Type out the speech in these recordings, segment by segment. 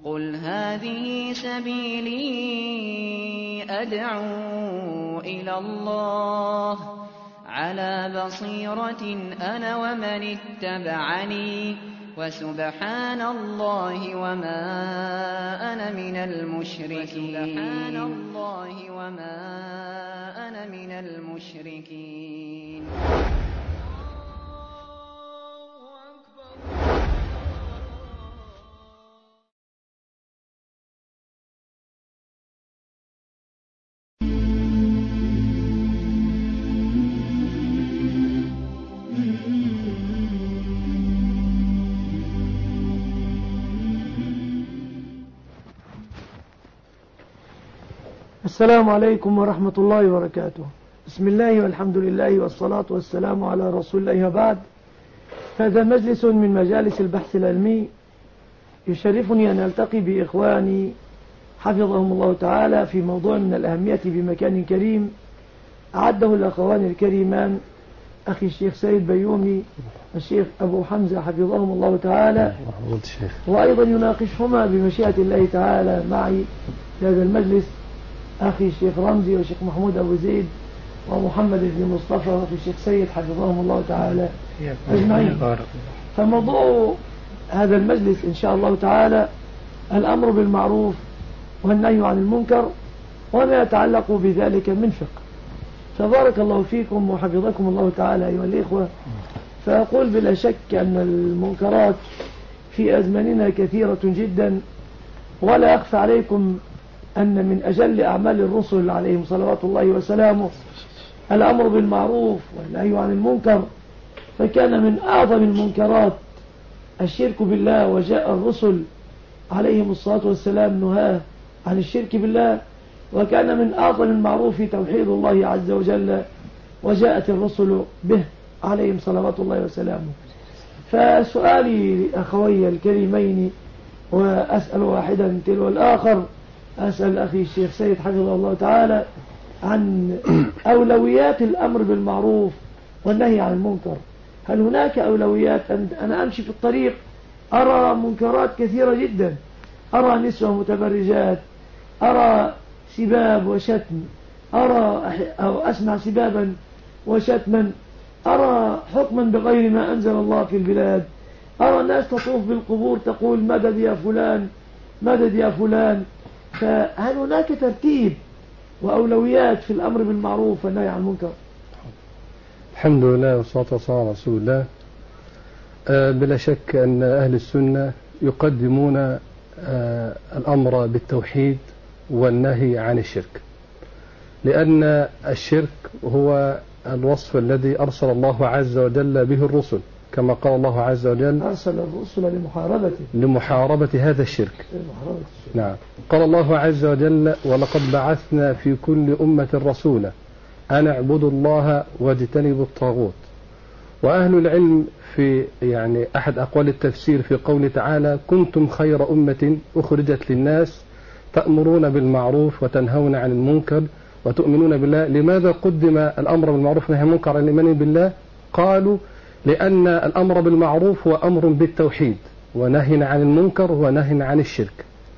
قُلْ هَٰذِهِ سَبِيلِي أَدْعُو إِلَى اللَّهِ ۚ عَلَىٰ بَصِيرَةٍ أَنَا وَمَنِ اتَّبَعَنِي ۖ وَسُبْحَانَ اللَّهِ وَمَا أَنَا مِنَ الْمُشْرِكِينَ. السلام عليكم ورحمة الله وبركاته. بسم الله والحمد لله والصلاة والسلام على رسول الله وبعد. هذا مجلس من مجالس البحث العلمي، يشرفني أن ألتقي بإخواني حفظهم الله تعالى في موضوع من الأهمية بمكان كريم أعده الأخوان الكريمان أخي الشيخ سيد بيومي الشيخ أبو حمزة حفظهم الله تعالى، وأيضا يناقشهما بمشيئة الله تعالى معي في هذا المجلس أخي الشيخ رمزي والشيخ محمود أبو زيد ومحمد بن مصطفى وأخي الشيخ سيد حفظهم الله تعالى أجمعين. فموضوع هذا المجلس إن شاء الله تعالى الأمر بالمعروف والنهي عن المنكر وما يتعلق بذلك من فقه. فبارك الله فيكم وحفظكم الله تعالى أيها الإخوة. فأقول بلا شك أن المنكرات في أزماننا كثيرة جدا، ولا أخفى عليكم أن من أجل أعمال الرسل عليهم صلوات الله وسلامه الأمر بالمعروف والنهي عن المنكر، فكان من أعظم المنكرات الشرك بالله، وجاء الرسل عليهم الصلاة والسلام نهاه عن الشرك بالله، وكان من أعظم المعروف توحيد الله عز وجل، وجاءت الرسل به عليهم صلوات الله وسلامه. فسؤالي لأخوي الكريمين، وأسأل واحدا تلو الآخر، أسأل أخي الشيخ سيد حفظه الله تعالى عن أولويات الأمر بالمعروف والنهي عن المنكر. هل هناك أولويات؟ أنا أمشي في الطريق أرى منكرات كثيرة جدا، أرى نسوة متبرجات، أرى سباب وشتم، أرى أو أسمع سبابا وشتما، أرى حكما بغير ما أنزل الله في البلاد، أرى الناس تطوف بالقبور تقول مدد يا فلان مدد يا فلان. فهل هناك ترتيب وأولويات في الأمر بالمعروف والنهي عن المنكر؟ الحمد لله والصلاة والسلام على رسول الله. بلا شك أن أهل السنة يقدمون الأمر بالتوحيد والنهي عن الشرك، لأن الشرك هو الوصف الذي أرسل الله عز وجل به الرسل، كما قال الله عز وجل أرسل الرسل لمحاربة هذا الشرك. نعم، قال الله عز وجل ولقد بعثنا في كل أمة رسولا أن اعبدوا الله واجتنبوا الطاغوت. وأهل العلم في أحد أقوال التفسير في قوله تعالى كنتم خير أمة أخرجت للناس تأمرون بالمعروف وتنهون عن المنكر وتؤمنون بالله. لماذا قدم الأمر بالمعروف والنهي عن المنكر عن الإيمان بالله؟ قالوا لأن الأمر بالمعروف هو أمر بالتوحيد، ونهي عن المنكر هو نهي عن الشرك.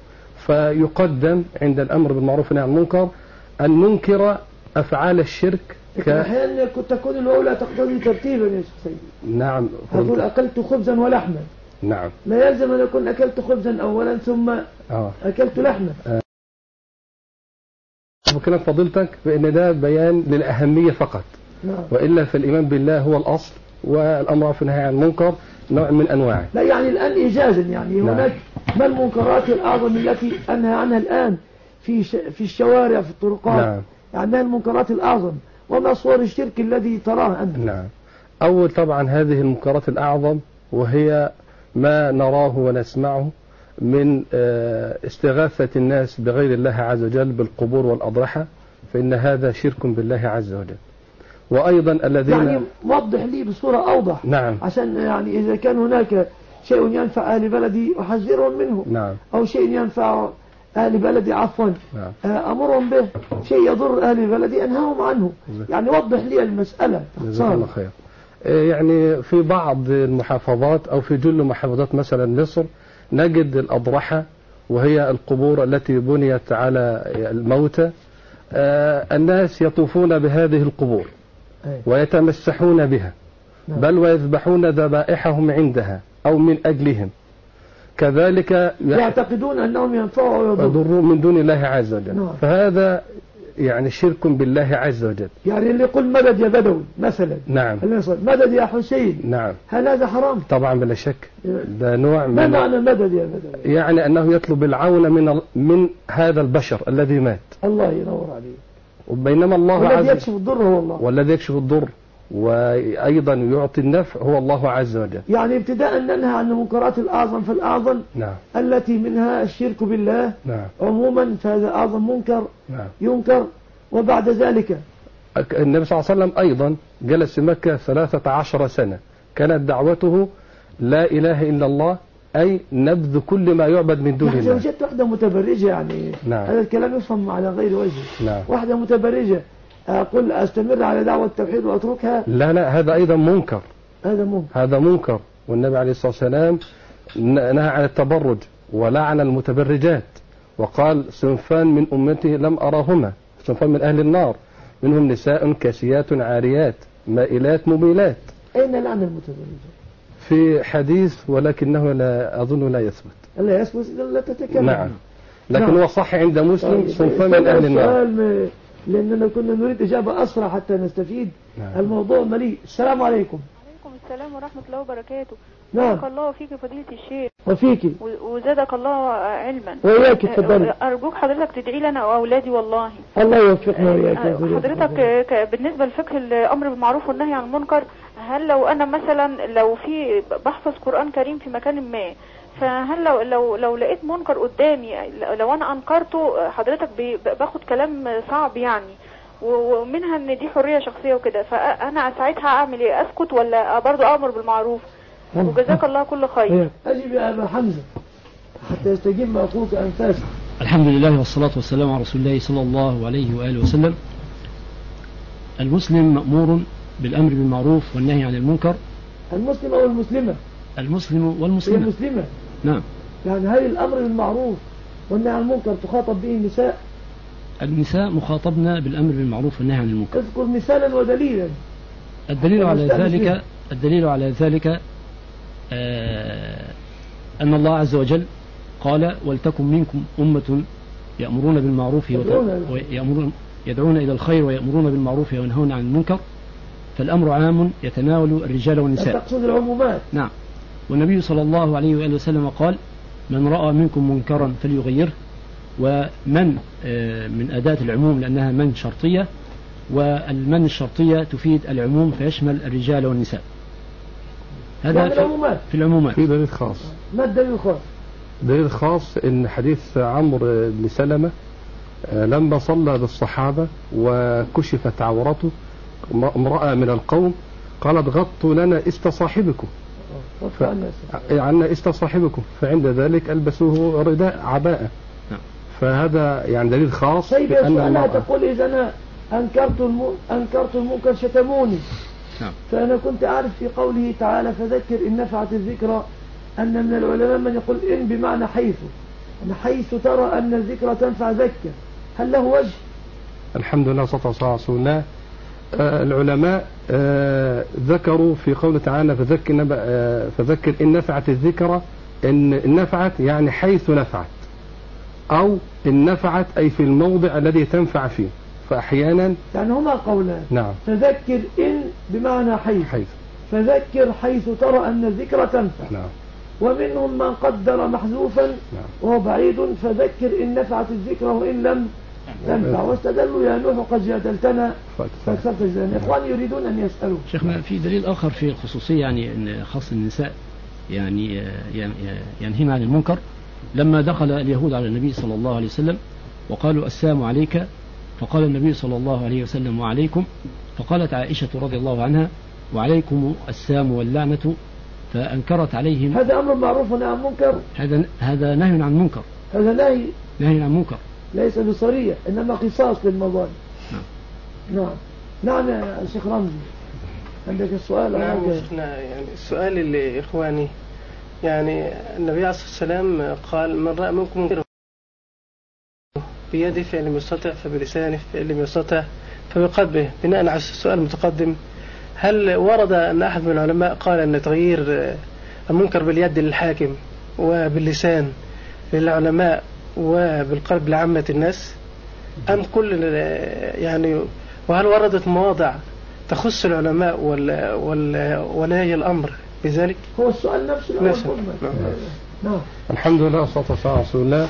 فيقدم عند الأمر بالمعروف والنهي عن المنكر أن ننكر أفعال الشرك. أحيانا تكون الأولى تقتضي ترتيبا يا شيخ سيدي. نعم، أقول أكلت خبزا ولحما. نعم، لا يلزم أن يكون أكلت خبزا أولا ثم أكلت لحما. وكلام فضيلتك بأن ده بيان للأهمية فقط. نعم. وإلا فالإيمان بالله هو الأصل، والأمر في النهي عن المنكر نوع من أنواعه. لا الآن إيجازا هناك ما المنكرات الأعظم التي أنهى عنها الآن في الشوارع في الطرقات؟ نعم. ما المنكرات الأعظم وما صور الشرك الذي تراه أنت؟ نعم. أول طبعا هذه المنكرات الأعظم وهي ما نراه ونسمعه من استغاثة الناس بغير الله عز وجل بالقبور والأضرحة، فإن هذا شرك بالله عز وجل. وأيضا الذين وضح لي بصورة أوضح. نعم. عشان إذا كان هناك شيء ينفع أهل بلدي أحذرهم منه. نعم. أو شيء ينفع أهل بلدي عفوا أمرهم به، شيء يضر أهل بلدي أنهاهم عنه. وضح لي المسألة. جزاك الله خير. في بعض المحافظات أو في جل محافظات مثلا مصر نجد الأضرحة وهي القبور التي بنيت على الموتى. الناس يطوفون بهذه القبور ويتمسحون بها، بل ويذبحون ذبائحهم عندها أو من أجلهم. كذلك يعتقدون أنهم ينفعوا ويضروا من دون الله عز وجل. فهذا يعني شرك بالله عز وجل. يعني اللي يقول مدد يا بدوي مثلا، نعم، مدد يا حسين، نعم، هل هذا حرام؟ طبعا بلا شك. ده نوع من، ما معنى مدد يا بدوي؟ يعني أنه يطلب العون من هذا البشر الذي مات. الله ينور عليه. وبينما الله عز وجل والذي يكشف الضر هو الله، والذي يكشف الضر وأيضا يعطي النفع هو الله عز وجل. يعني ابتداء ننهى عن المنكرات الأعظم فالأعظم، نعم، التي منها الشرك بالله، نعم، عموما، فهذا أعظم منكر، نعم، ينكر. وبعد ذلك النبي صلى الله عليه وسلم أيضا جلس في مكة 13 سنة، كانت دعوته لا إله إلا الله، أي نبذ كل ما يعبد من دون الله. وجدت واحدة متبرجة، يعني نعم، هذا الكلام يفهم على غير وجه. نعم، واحدة متبرجة أقول أستمر على دعوة التوحيد وأتركها؟ لا، هذا أيضا منكر. هذا منكر. والنبي عليه الصلاة والسلام نهى عن التبرج ولعن المتبرجات، وقال صنفان من أمتي لم أراهما، صنفان من أهل النار، منهم نساء كاسيات عاريات مائلات مميلات. أين لعن المتبرجات؟ في حديث ولكنه لا أظن لا يثبت. لا يثبت إذا لا تتكلم. نعم، لكن نعم. هو صح عند مسلم صنفان من أهل النار. لأننا كنا نريد إجابة أسرع حتى نستفيد. نعم. الموضوع مليء. السلام عليكم. وعليكم السلام ورحمة الله وبركاته. نعم. بارك الله فيك فضيلة الشيخ. وفيك. وزادك الله علما. وإياك تفضل. أرجوك حضرتك تدعي لنا وأولادي والله. الله يوفقنا وإياك. حضرتك بالنسبة لفقه الأمر بالمعروف والنهي عن المنكر، هل لو أنا مثلا لو في بحفظ قرآن كريم في مكان ما، فهل لو لقيت منكر قدامي، لو أنا أنكرته حضرتك باخد كلام صعب يعني، ومنها ان دي حرية شخصية وكده، فانا ساعتها اعمل ايه؟ اسكت ولا برضو امر بالمعروف؟ وجزاك الله كل خير. اجب يا ابا حمزة حتى يستجيب اخوك انفاسك. الحمد لله والصلاة والسلام على رسول الله صلى الله عليه وآله وسلم. المسلم مأمور بالامر بالمعروف والنهي عن المنكر. المسلم او المسلمة؟ المسلم والمسلمة. المسلمة. نعم. يعني هل الامر بالمعروف والنهي عن المنكر تخاطب به النساء؟ النساء مخاطبنا بالأمر بالمعروف والنهي عن المنكر. اذكر مثالا ودليلا. الدليل على ذلك أن الله عز وجل قال: ولتكن منكم أمة يأمرون بالمعروف يدعون إلى الخير ويأمرون بالمعروف وينهون عن المنكر. فالأمر عام يتناول الرجال والنساء. تقصد العمومات. نعم. والنبي صلى الله عليه وآله وسلم قال: من رأى منكم منكرا فليغيره. ومن من أداة العموم لأنها من شرطية، والمن الشرطية تفيد العموم فيشمل الرجال والنساء. هذا في العمومات. في دليل خاص. ما الدليل الخاص؟ دليل خاص إن حديث عمرو بن سلمة لما صلى بالصحابة وكشفت عورته، امرأة من القوم قالت: غطوا لنا است صاحبكم، عنا است صاحبكم، فعند ذلك ألبسوه رداء عباءة. فهذا يعني دليل خاص. طيب يا سؤال، تقول إذا أنا أنكرت المنكر شتموني. نعم. فأنا كنت أعرف في قوله تعالى: فذكر إن نفعت الذكرى، أن من العلماء من يقول إن بمعنى حيث، أن حيث ترى أن الذكرى تنفع ذكر، هل له وجه؟ الحمد لله والصلاة والسلام على رسول الله. العلماء ذكروا في قوله تعالى: فذكر إن نفعت الذكرى، إن نفعت يعني حيث نفعت، أو إن نفعت أي في الموضع الذي تنفع فيه. فأحيانا يعني هما قولان. نعم. فذكر إن بمعنى حيث. فذكر حيث ترى أن الذكرى تنفع. نعم. ومنهم من قدر محذوفا. نعم. وهو بعيد: فذكر إن نفعت الذكرى وإن لم تنفع. واستدلوا: يا نوح قد جادلتنا فاكثرت جدالنا. إخواني يريدون أن يسألوا. شيخنا، في دليل آخر في الخصوصية، يعني أن خاص النساء يعني ينهين عن المنكر. لما دخل اليهود على النبي صلى الله عليه وسلم وقالوا: السلام عليك، فقال النبي صلى الله عليه وسلم: وعليكم. فقالت عائشة رضي الله عنها: وعليكم السام واللعنة. فأنكرت عليهم. هذا أمر معروف ونهي عن منكر. هذا نهي عن منكر. هذا نهي عن منكر، ليس بصرية، إنما قصاص للمظالم. نعم. نعم يا شيخ رمزي، عندك السؤال؟ نعم شيخنا، يعني السؤال اللي إخواني يعني النبي عليه الصلاة والسلام قال من رأى منكم منكرا بيده فإن لم يستطع فبلسانه فإن لم يستطع فبقلبه. بناء على السؤال المتقدم، هل ورد أن أحد من العلماء قال أن تغيير المنكر باليد للحاكم وباللسان للعلماء وبالقلب لعامة الناس، أم كل يعني، وهل وردت مواضع تخص العلماء ولاي الأمر بذلك؟ هو السؤال نفسه. نعم. الحمد لله والصلاة والسلام على رسول الله.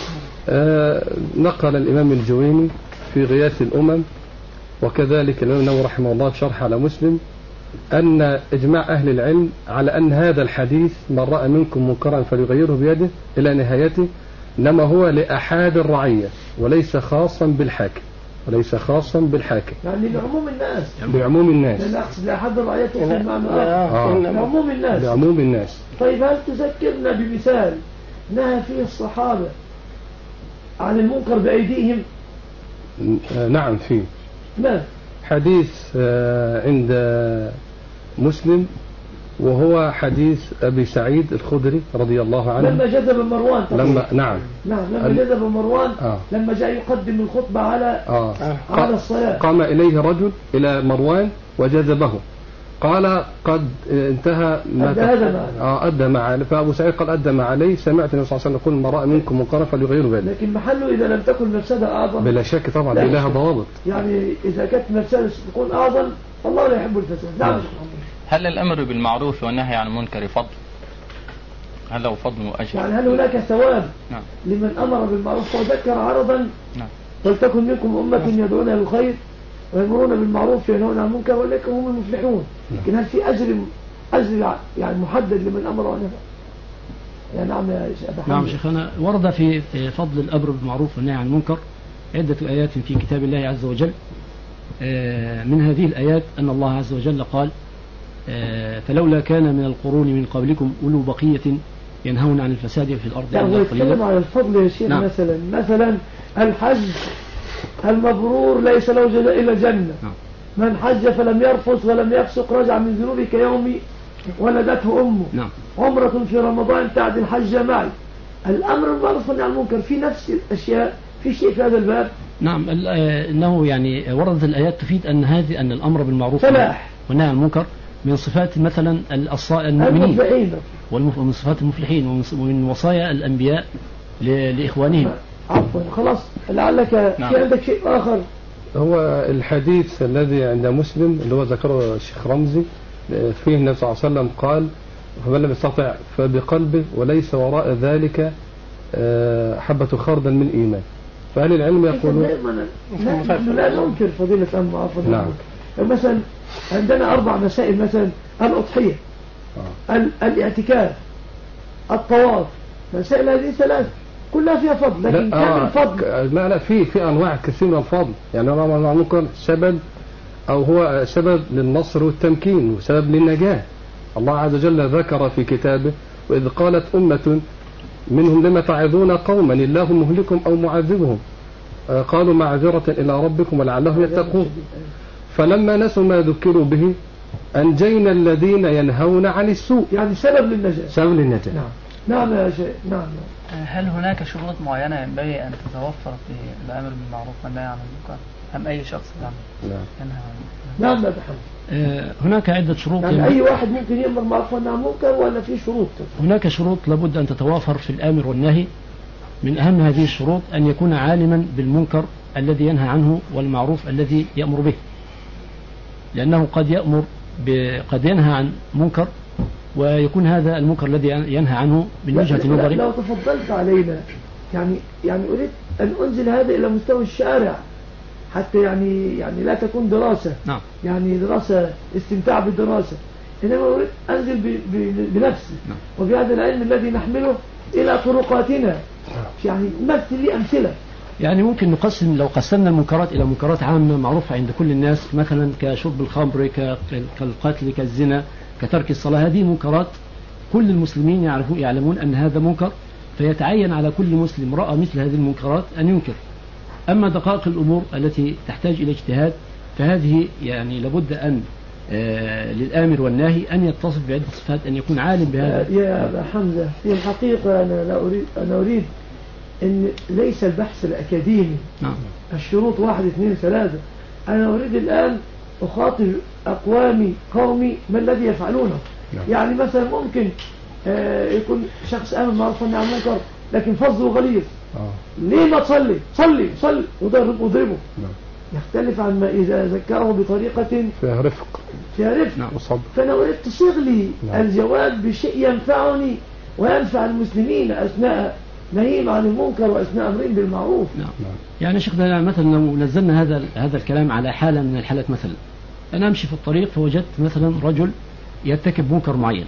نقل الإمام الجويني في غياث الأمم وكذلك الإمام النووي رحمه الله في شرح على مسلم أن إجماع أهل العلم على أن هذا الحديث من رأى منكم منكرا فليغيره بيده إلى نهايته إنما هو لأحد الرعية وليس خاصا بالحاكم، يعني لعموم الناس. لعموم الناس. لا أقصد لأحد الرعية في المعنى لعموم الناس. طيب هل تذكرنا بمثال نهى فيه الصحابة عن المنكر بأيديهم؟ نعم فيه. ما حديث عند مسلم وهو حديث أبي سعيد الخدري رضي الله عنه لما جذب مروان. لما جذب مروان لما جاء يقدم الخطبة على الصلاة، قام إليه رجل إلى مروان وجذبه، قال قد انتهى ما أدى ما عليه. فأبو سعيد قال أدى ما عليه، سمعت النبي صلى الله عليه وسلم يقول ما رأى منكم منكرا فليغيره بيده. لكن محله إذا لم تكن مفسدة أعظم بلا شك طبعا لها ضوابط. يعني إذا كانت مفسدة تكون أعظم الله لا يحب الفساد. نعم. هل الأمر بالمعروف والنهي عن المنكر فضل؟ هل له فضل وأجر؟ يعني هل هناك ثواب لمن أمر بالمعروف وذكر عرضا ولتكن منكم أمة يدعون إلى الخير ويأمرون بالمعروف وينهون عن المنكر وأولئك هم المفلحون. لكن هل في أجر يعني محدد لمن أمر ونهى؟ يعني نعم يا شيخ. نعم شيخنا، ورد في فضل الأمر بالمعروف والنهي عن المنكر عدة آيات في كتاب الله عز وجل. من هذه الآيات أن الله عز وجل قال فلولا كان من القرون من قبلكم أولو بقية ينهون عن الفساد في الأرض إلا قليلا. على الفضل يا شيخ. نعم. مثلا الحج المبرور ليس له جزاء إلا الجنة. نعم. من حج فلم يرفث ولم يفسق رجع من ذنوبه كيوم ولدته أمه. نعم. عمرة في رمضان تعدل الحج معي. الأمر بالمعروف والنهي عن المنكر في نفس الأشياء، في شيء في هذا الباب. نعم. إنه يعني وردت الآيات تفيد أن الأمر بالمعروف فلاح والنهي عن المنكر من صفات مثلا المؤمنين ومن صفات المفلحين ومن وصايا الأنبياء لإخوانهم. عفوا خلاص لعلك في عندك شيء آخر. هو الحديث الذي عند مسلم اللي هو ذكره الشيخ رمزي فيه النبي صلى الله عليه وسلم قال فمن لم يستطع فبقلبه وليس وراء ذلك حبة خردل من إيمان. فأهل العلم يقولون نحن لا ننكر فضيلة الأمر عفوا. نعم. مثلا عندنا 4 مسائل، مثلا الأضحية الاعتكاف الطواف، مسائل هذه 3 كلها فيها فضل، لكن كان الفضل لا في أنواع كثير من الفضل. يعني ممكن سبب أو هو سبب للنصر والتمكين وسبب للنجاة. الله عز وجل ذكر في كتابه وإذ قالت أمة منهم لما تعظون قوما الله مهلكهم أو معذبهم قالوا معذرة إلى ربكم ولعلهم يتقون فلما نسوا ما ذكروا به أنجينا الذين ينهون عن السوء. يعني سبب للنجاة. نعم يا شيخ. نعم. هل هناك شروط معينة ينبغي أن تتوفر في الأمر بالمعروف والنهي عن المنكر أم أي شخص ينهى عن المنكر؟ نعم. هناك عدة شروط. يعني أي واحد ممكن يأمر بالمعروف والنهي عن المنكر ولا في شروط؟ هناك شروط لابد أن تتوافر في الآمر والنهي. من أهم هذه الشروط أن يكون عالما بالمنكر الذي ينهى عنه والمعروف الذي يأمر به، لأنه قد ينهى عن منكر ويكون هذا المنكر الذي ينهى عنه من وجهة نظري. لو تفضلت علينا يعني أريد أن أنزل هذا إلى مستوى الشارع حتى يعني لا تكون دراسة. نعم. يعني دراسة استمتاع بالدراسة، إنما أريد أنزل بنفسي. نعم. وبهذا العلم الذي نحمله إلى طرقاتنا. يعني مثل لي أمثلة. يعني ممكن نقسم، لو قسمنا المنكرات إلى منكرات عامة معروفة عند كل الناس، مثلا كشرب الخمر كالقتل كالزنا كترك الصلاة، هذه منكرات كل المسلمين يعلمون أن هذا منكر، فيتعين على كل مسلم رأى مثل هذه المنكرات أن ينكر. أما دقائق الأمور التي تحتاج إلى اجتهاد فهذه يعني لابد أن للآمر والناهي أن يتصف بعدة صفات، أن يكون عالم بهذا. يا أبا حمزة، في الحقيقة أنا أريد أن ليس البحث الأكاديمي نعم. الشروط 1 2 3. أنا أريد الآن أخاطب قومي ما الذي يفعلونه. يعني مثلا ممكن يكون شخص آمن معروف والنهي عن المنكر لكن فظه غليظ. ليه ما تصلي؟ صلي واضربه. يختلف عن ما إذا ذكره بطريقة فيها رفق. نعم. فأنا أريد تصيغ لي الجواب بشيء ينفعني وينفع المسلمين أثناء نهيهم عن المنكر وأثناء أمرهم بالمعروف. نعم. يعني شيخنا مثلا لو نزلنا هذا الكلام على حالة من الحالات، مثلا أنا أمشي في الطريق فوجدت مثلا رجل يرتكب منكر معين،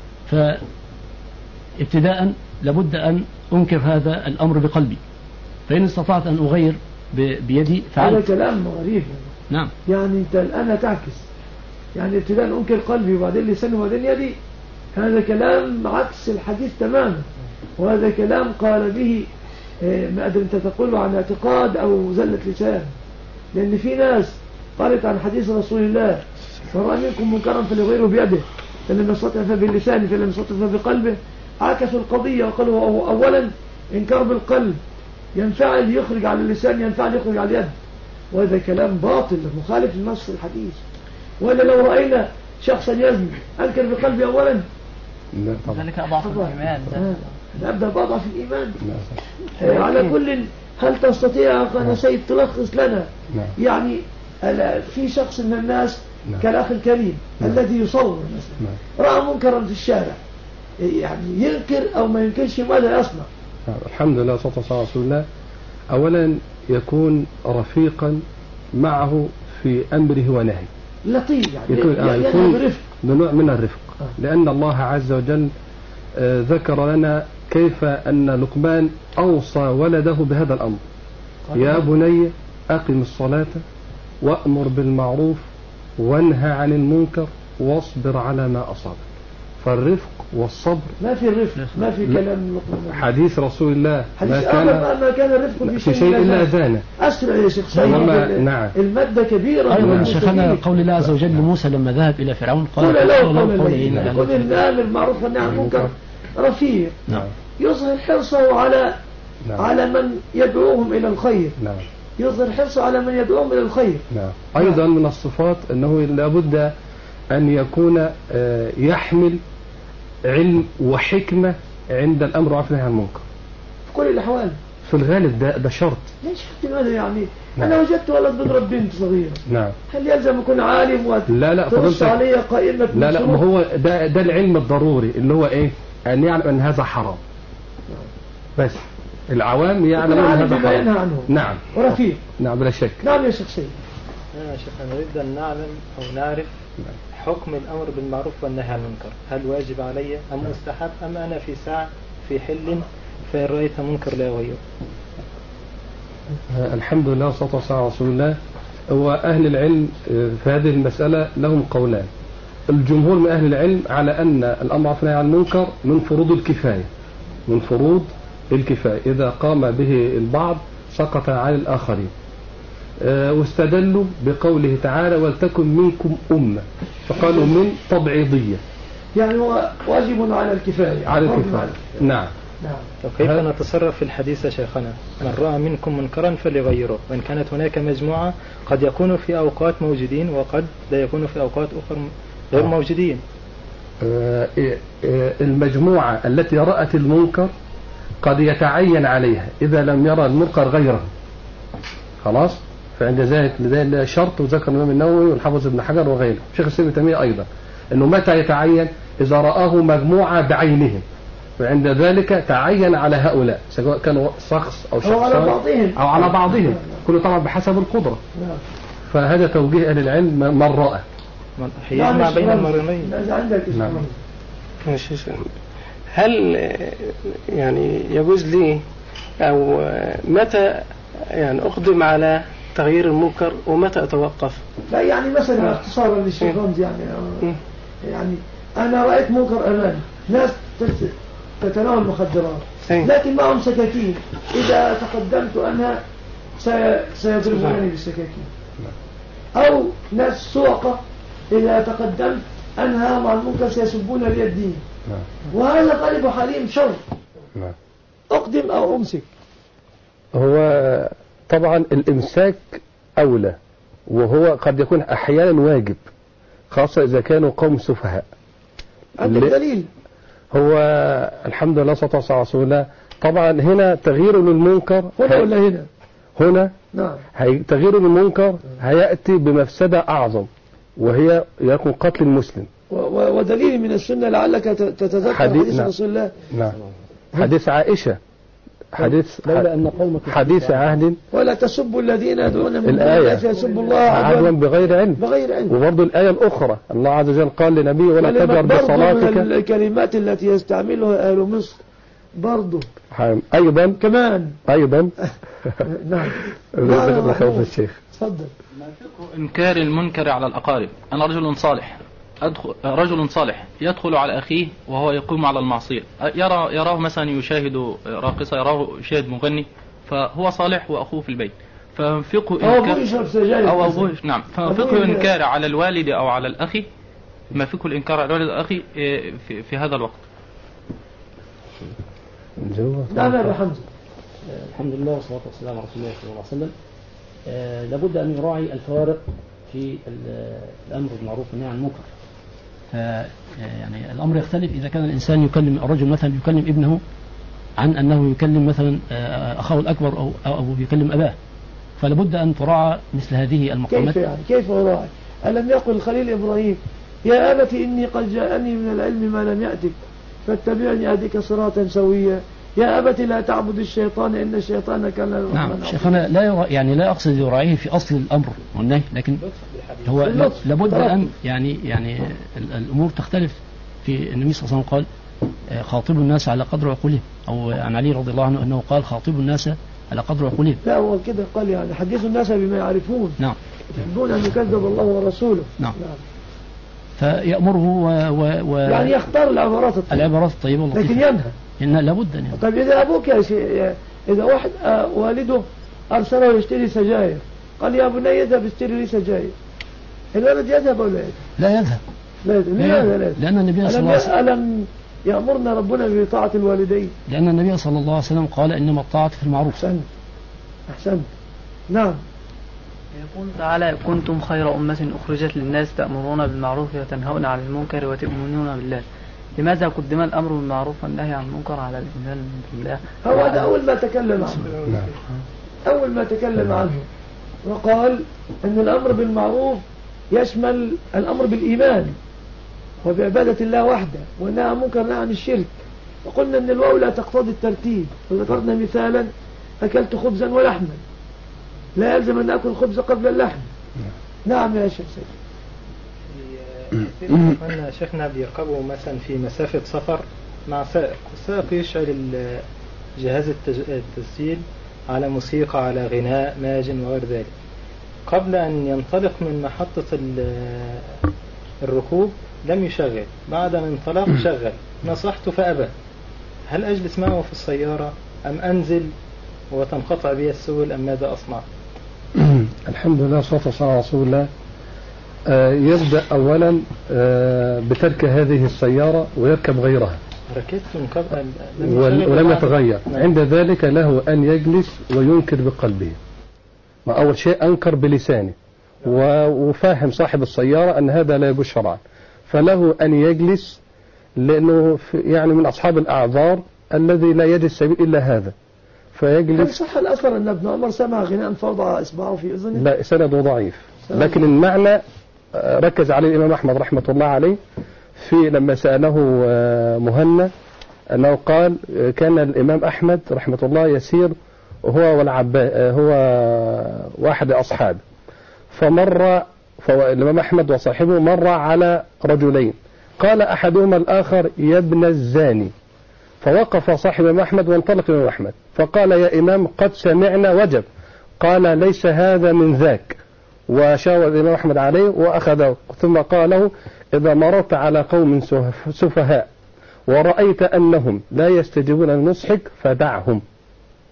فابتداء لابد أن أنكر هذا الأمر بقلبي، فإن استطعت أن أغير بيدي فعلت. هذا كلام غريب. نعم. يعني أنت الآن تعكس، يعني ابتداء أنكر قلبي وبعدين لساني وبعدين يدي. هذا كلام عكس الحديث تماما، وهذا كلام قال به ما أدري أنت تقوله عن اعتقاد أو زلة لسان. لأن في ناس قالت عن حديث رسول الله: من رأى منكم منكرا فليغيره بيده، فلم يستطع فبلسانه، فلم يستطع فبقلبه. عكسوا القضية وقالوا أولا إنكار بالقلب ينفعل يخرج على اللسان، ينفعل يخرج على اليد، وهذا كلام باطل مخالف لنص الحديث. ولا لو رأينا شخصا يزني أنكر بقلبي أولا، ذلك أضعف الإيمان. نبدأ بأضعف الإيمان. على كل، هل تستطيع أخانا سيد تلخص لنا يعني في شخص من الناس كالأخ الكريم الذي يصور مثلا رأى منكرا في الشارع، يعني ينكر أو ما ينكرش، ماذا يصنع؟ الحمد لله والصلاة والسلام على رسول الله. أولا يكون رفيقا معه في أمره ونهيه، لطيف، يعني يكون بنوع من الرفق. لأن الله عز وجل ذكر لنا كيف أن لقمان أوصى ولده بهذا الأمر: يا بني أقم الصلاة وأمر بالمعروف وانهى عن المنكر واصبر على ما أصابك. فالرفق والصبر، ما في الرفق، ما في كلام لقمان. حديث رسول الله ما كان الرفق في شيء إلا زانه. أسرع يا شيخ سيد. نعم. المادة كبيرة. أيضا شيخنا قول الله عز وجل لموسى لما ذهب إلى فرعون قال له قول الآمر بالمعروف والنهي عن المنكر رفيق. نعم. يظهر حرصه على من يدعوهم إلى الخير. نعم. يظهر حرصه على من يدعوهم إلى الخير. نعم. أيضا من الصفات أنه لابد أن يكون يحمل علم وحكمة عند الأمر والنهي عن المنكر في كل الأحوال. في الغالب ده شرط. ليش شرط ماذا يعني؟ نعم. أنا وجدت ولد بيضرب بنت صغيرة. نعم. هل يلزم يكون عالم وترش عليه قائمة؟ لا ما هو ده العلم الضروري اللي هو إيه؟ أن يعلم أن هذا حرام. بس العوام يعلم أن هذا حرام. نعم. ورفيق. نعم بلا شك. نعم يا شخصي. يا شيخ نريد أن نعلم أو نعرف حكم الأمر بالمعروف والنهي عن المنكر، هل واجب علي أم مستحب أم أنا في ساعة في حل فإن رأيت منكر لا أغيره؟ الحمد لله والصلاة والسلام على رسول الله. وأهل العلم في هذه المسألة لهم قولان. الجمهور من أهل العلم على أن الأمر والنهي عن المنكر من فروض الكفاية، من فروض الكفاية، إذا قام به البعض سقط عن الآخرين. واستدلوا بقوله تعالى: ولتكن منكم أمة، فقالوا من تبعيضية، يعني هو واجب على الكفاية. على الكفاية. نعم. وكيف نتصرف في الحديث يا شيخنا؟ من رأى منكم منكرا فليغيره، وإن كانت هناك مجموعة قد يكونوا في أوقات موجودين وقد لا يكونوا في أوقات أخرى غير موجودين. المجموعة التي رأت المنكر قد يتعين عليها إذا لم يرى المنكر غيره، خلاص، فعند ذلك شرط، وذكر الإمام النووي والحافظ ابن حجر وغيره، شيخ الإسلام ابن تيمية أيضا، أنه متى يتعين؟ إذا رآه مجموعة بعينهم، وعند ذلك تعين على هؤلاء سواء كانوا شخص أو شخصان أو على بعضهم، كله طبعا بحسب القدرة. فهذا توجيه أهل العلم من رأى. يجمع بين المرنين. نعم. هل يعني يجوز لي أو متى يعني أقدم على تغيير المنكر ومتى أتوقف؟ لا يعني مثلا اختصارا للشيخ رمزي، يعني أنا رأيت منكر أمامي، ناس تتناول مخدرات لكن معهم سكاكين، إذا تقدمت أنا سيضربونني بالسكاكين. أو ناس سوقة إذا تقدمت أنهى مع المنكر سيسبون لي الدين. وهذا غالب حالهم شر. أقدم أو أمسك. هو طبعا الإمساك أولى، وهو قد يكون أحيانا واجب، خاصة إذا كانوا قوم سفهاء. عندك دليل؟ هو الحمد لله صلى الله عليه وسلم. طبعا هنا تغيير للمنكر هنا ولا هنا؟ هنا نعم. تغيير للمنكر هيأتي بمفسدة أعظم، وهي يكون قتل المسلم. ودليل من السنة لعلك تتذكر حديث رسول الله. نعم. حديث عائشة، حديث لولا أن قومك حديث عهد ولا تسبوا الذين يدعون من دون الله فيسبوا الله عدوا بغير علم. بغير علم. وبرضه الآية الأخرى الله عز وجل قال لنبيه ولا تجهر بصلاتك. من الكلمات التي يستعملها أهل مصر برضه أيضا كمان أيضا نعم. لا الشيخ تفضل. ما فكر إنكار المنكر على الأقارب؟ أنا رجل صالح يدخل على أخيه وهو يقوم على المعصية، يراه مثلا يشاهد راقصة، يراه يشاهد مغني، فهو صالح وأخوه في البيت، ففقه إنكار أو أبوه نعم، ففقه إنكار على الوالد أو على الأخ، ما فقه الإنكار على الوالد والأخ في هذا الوقت؟ نعم يا حمزة. الحمد لله والصلاة والسلام على رسول الله صلى الله عليه وسلم. لابد أن يراعي الفوارق في الأمر بالمعروف والنهي عن المنكر. يعني الأمر يختلف إذا كان الإنسان يكلم الرجل مثلا يكلم ابنه عن أنه يكلم مثلا أخاه الأكبر أو يكلم أباه، فلابد أن تراعى مثل هذه المقامات. كيف يعني؟ كيف أراعي؟ ألم يقل الخليل إبراهيم يا أبت إني قد جاءني من العلم ما لم يأتك فاتبعني أهدك صراطا سويا يا أبت لا تعبد الشيطان إن الشيطان كان للرحمن. نعم شيخنا لا أقصد يراعيه في أصل الأمر والنهي، لكن هو لابد أن يعني الأمور تختلف. في النبي صلى الله عليه وسلم قال خاطبوا الناس على قدر عقولهم، أو عن علي رضي الله عنه أنه قال خاطبوا الناس على قدر عقولهم. لا هو كده قال يعني حدثوا الناس بما يعرفون. نعم. يحبون أن يكذب الله ورسوله. نعم. فيأمره يعني يختار العبارات الطيبة واللطيفة، لكن ينهى. إن لابد أن ينهى. طيب إذا أبوك إذا واحد والده أرسله يشتري سجاير قال يا بني يذهب اشتري لي سجاير، الولد يذهب ولا يذهب؟ لا يذهب. لأن النبي صلى الله عليه وسلم ألم يأمرنا ربنا بطاعة الوالدين؟ لأن النبي صلى الله عليه وسلم قال إنما الطاعة في المعروف. أحسنت. نعم. يقول تعالى كنتم خير أمة أخرجت للناس تأمرون بالمعروف وتنهون عن المنكر وتؤمنون بالله. لماذا قدم الأمر بالمعروف والنهي عن المنكر على الإيمان بالله؟ هو هذا أول ما تكلم عنه. أول ما تكلم عنه وقال أن الأمر بالمعروف يشمل الأمر بالإيمان وبعبادة الله وحده، والنهي عن المنكر نهي عن الشرك. وقلنا أن الواو لا تقتضي الترتيب، وذكرنا مثالا أكلت خبزا ولحما، لا يلزم أن أكل الخبز قبل اللحم. نعم يا شيخ سيد. أن شيخنا بيركبوا مثلا في مسافة سفر مع سائق، السائق يشعل جهاز التسجيل على موسيقى على غناء ماجن وغير ذلك، قبل أن ينطلق من محطة الركوب لم يشغل، بعد أن انطلق شغل، نصحته فأبى. هل أجلس معه في السيارة أم أنزل وتنقطع بي السبل أم ماذا أصنع؟ الحمد لله والصلاة والسلام على رسول الله. يبدأ أولا بترك هذه السيارة ويركب غيرها، ركبت من قبل ولم يتغير. عند ذلك له أن يجلس وينكر بقلبه. أول شيء أنكر بلسانه وفاهم صاحب السيارة أن هذا لا يجوز شرعا، فله أن يجلس، لأنه يعني من أصحاب الأعذار الذي لا يجد السبيل إلا هذا، فيجلس. هل صح الأثر أن ابن عمر سمع غناء فوضع إصبعه في أذنه؟ لا، سنده ضعيف، لكن المعنى ركز عليه الإمام أحمد رحمة الله عليه في لما سأله مهنا أنه قال كان الإمام أحمد رحمة الله يسير هو واحد أصحاب، فمر الإمام أحمد وصاحبه مر على رجلين، قال أحدهما الآخر يا ابن الزاني، فوقف صاحب الإمام أحمد وانطلق الإمام أحمد فقال يا إمام قد سمعنا وجب، قال ليس هذا من ذاك، وشاور الإمام أحمد عليه وأخذه، ثم قال له إذا مررت على قوم سفهاء ورأيت أنهم لا يستجيبون لنصحك فدعهم.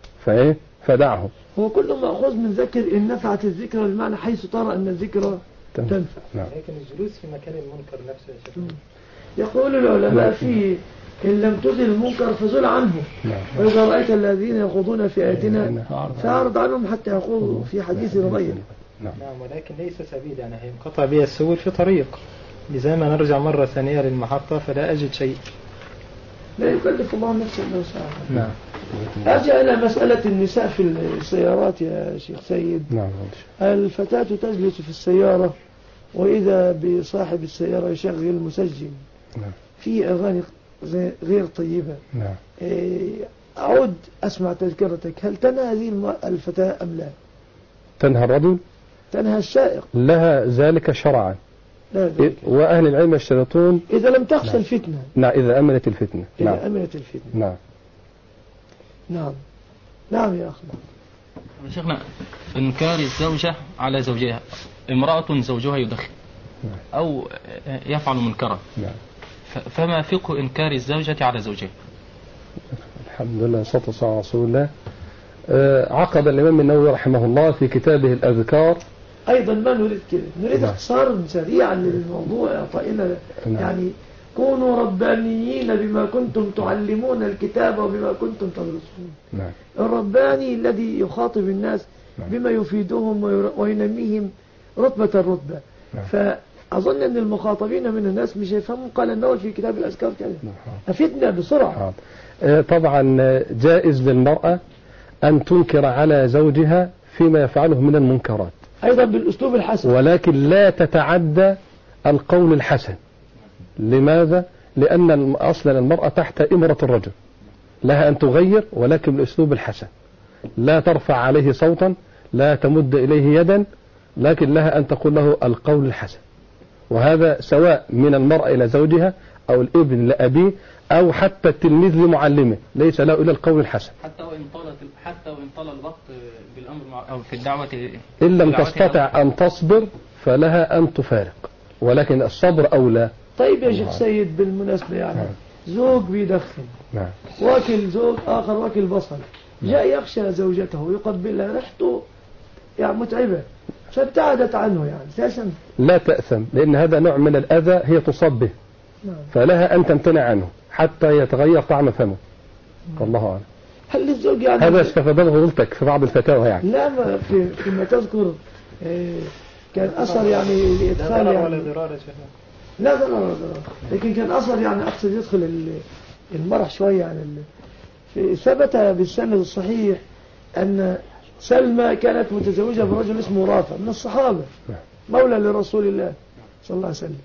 فدعهم. هو كل مأخوذ من ذكر إن نفعت الذكرى، بمعنى حيث ترى أن الذكرى تنفع. نعم. لكن الجلوس في مكان المنكر نفسه يا شيخ. يقول العلماء فيه إن لم تزل المنكر فزل عنه. وإذا رأيت الذين يخوضون في آياتنا فأعرض عنهم حتى يخوضوا في حديث غيره. نعم ولكن ليس سبيل، يعني هينقطع بها السبل في طريق، لزي ما نرجع مرة ثانية للمحطة فلا أجد شيء. لا يكلف الله نفسا إلا وسعها. نعم. أرجع إلى مسألة النساء في السيارات يا شيخ سيد. نعم. الفتاة تجلس في السيارة وإذا بصاحب السيارة يشغل المسجل في أغاني غير طيبة. نعم. أعود أسمع تذكرتك، هل تنهى هذه الفتاة أم لا؟ تنهى الرجل؟ تنهى السائق. لها ذلك شرعا. لا ذلك. وأهل العلم يشترطون إذا لم تخشى الفتنة. نعم إذا أمنت الفتنة. إذا أمنت الفتنة. نعم. نعم. نعم يا أخي. شيخنا، إنكار الزوجة على زوجها، امرأة زوجها يدخن أو يفعل منكرا، فما فقه إنكار الزوجة على زوجها؟ الحمد لله والصلاة والسلام على رسول الله. عقد الإمام النووي رحمه الله في كتابه الأذكار. أيضا ما نريد كده، نريد اختصارا سريعا للموضوع يعطينا يعني كونوا ربانيين بما كنتم تعلمون الكتاب وبما كنتم تدرسون. نعم. الرباني الذي يخاطب الناس بما يفيدهم وينميهم رتبة الرتبة. فأظن أن المخاطبين من الناس مش يفهمون. قال النووي في كتاب الأذكار كده. أفدنا بسرعة. طبعا جائز للمرأة أن تنكر على زوجها فيما يفعله من المنكرات أيضا بالأسلوب الحسن، ولكن لا تتعدى القول الحسن. لماذا؟ لأن أصلا المرأة تحت إمرة الرجل، لها أن تغير ولكن بالأسلوب الحسن، لا ترفع عليه صوتا، لا تمد إليه يدا، لكن لها أن تقول له القول الحسن. وهذا سواء من المرأة إلى زوجها أو الابن لأبيه أو حتى التلميذ لمعلمه، ليس له إلا القول الحسن. حتى وإن طال الوقت بالأمر أو في الدعوة، إن لم تستطع أن تصبر فلها أن تفارق، ولكن الصبر أولى. طيب يا شيخ سيد بالمناسبة يعني زوج بيدخن، واكل زوج آخر واكل بصل، جاء يخشى زوجته يقبلها، ريحته يعني متعبة فابتعدت عنه، يعني تأثم؟ لا تأثم، لأن هذا نوع من الأذى هي تصاب به. فلها أن تمتنع عنه حتى يتغير طعم فمه. والله أعلم. هل الزوج يعني هذا استفادته غلطك في بعض الفتاوى يعني؟ لا، فيما تذكر كان أثر يعني لإدخال يعني لا ضرر، لكن كان أثر يعني أقصد يدخل المرح شوية يعني. ثبت بالسند الصحيح أن سلمى كانت متزوجة برجل اسمه رافع من الصحابة، مولى لرسول الله صلى الله عليه وسلم.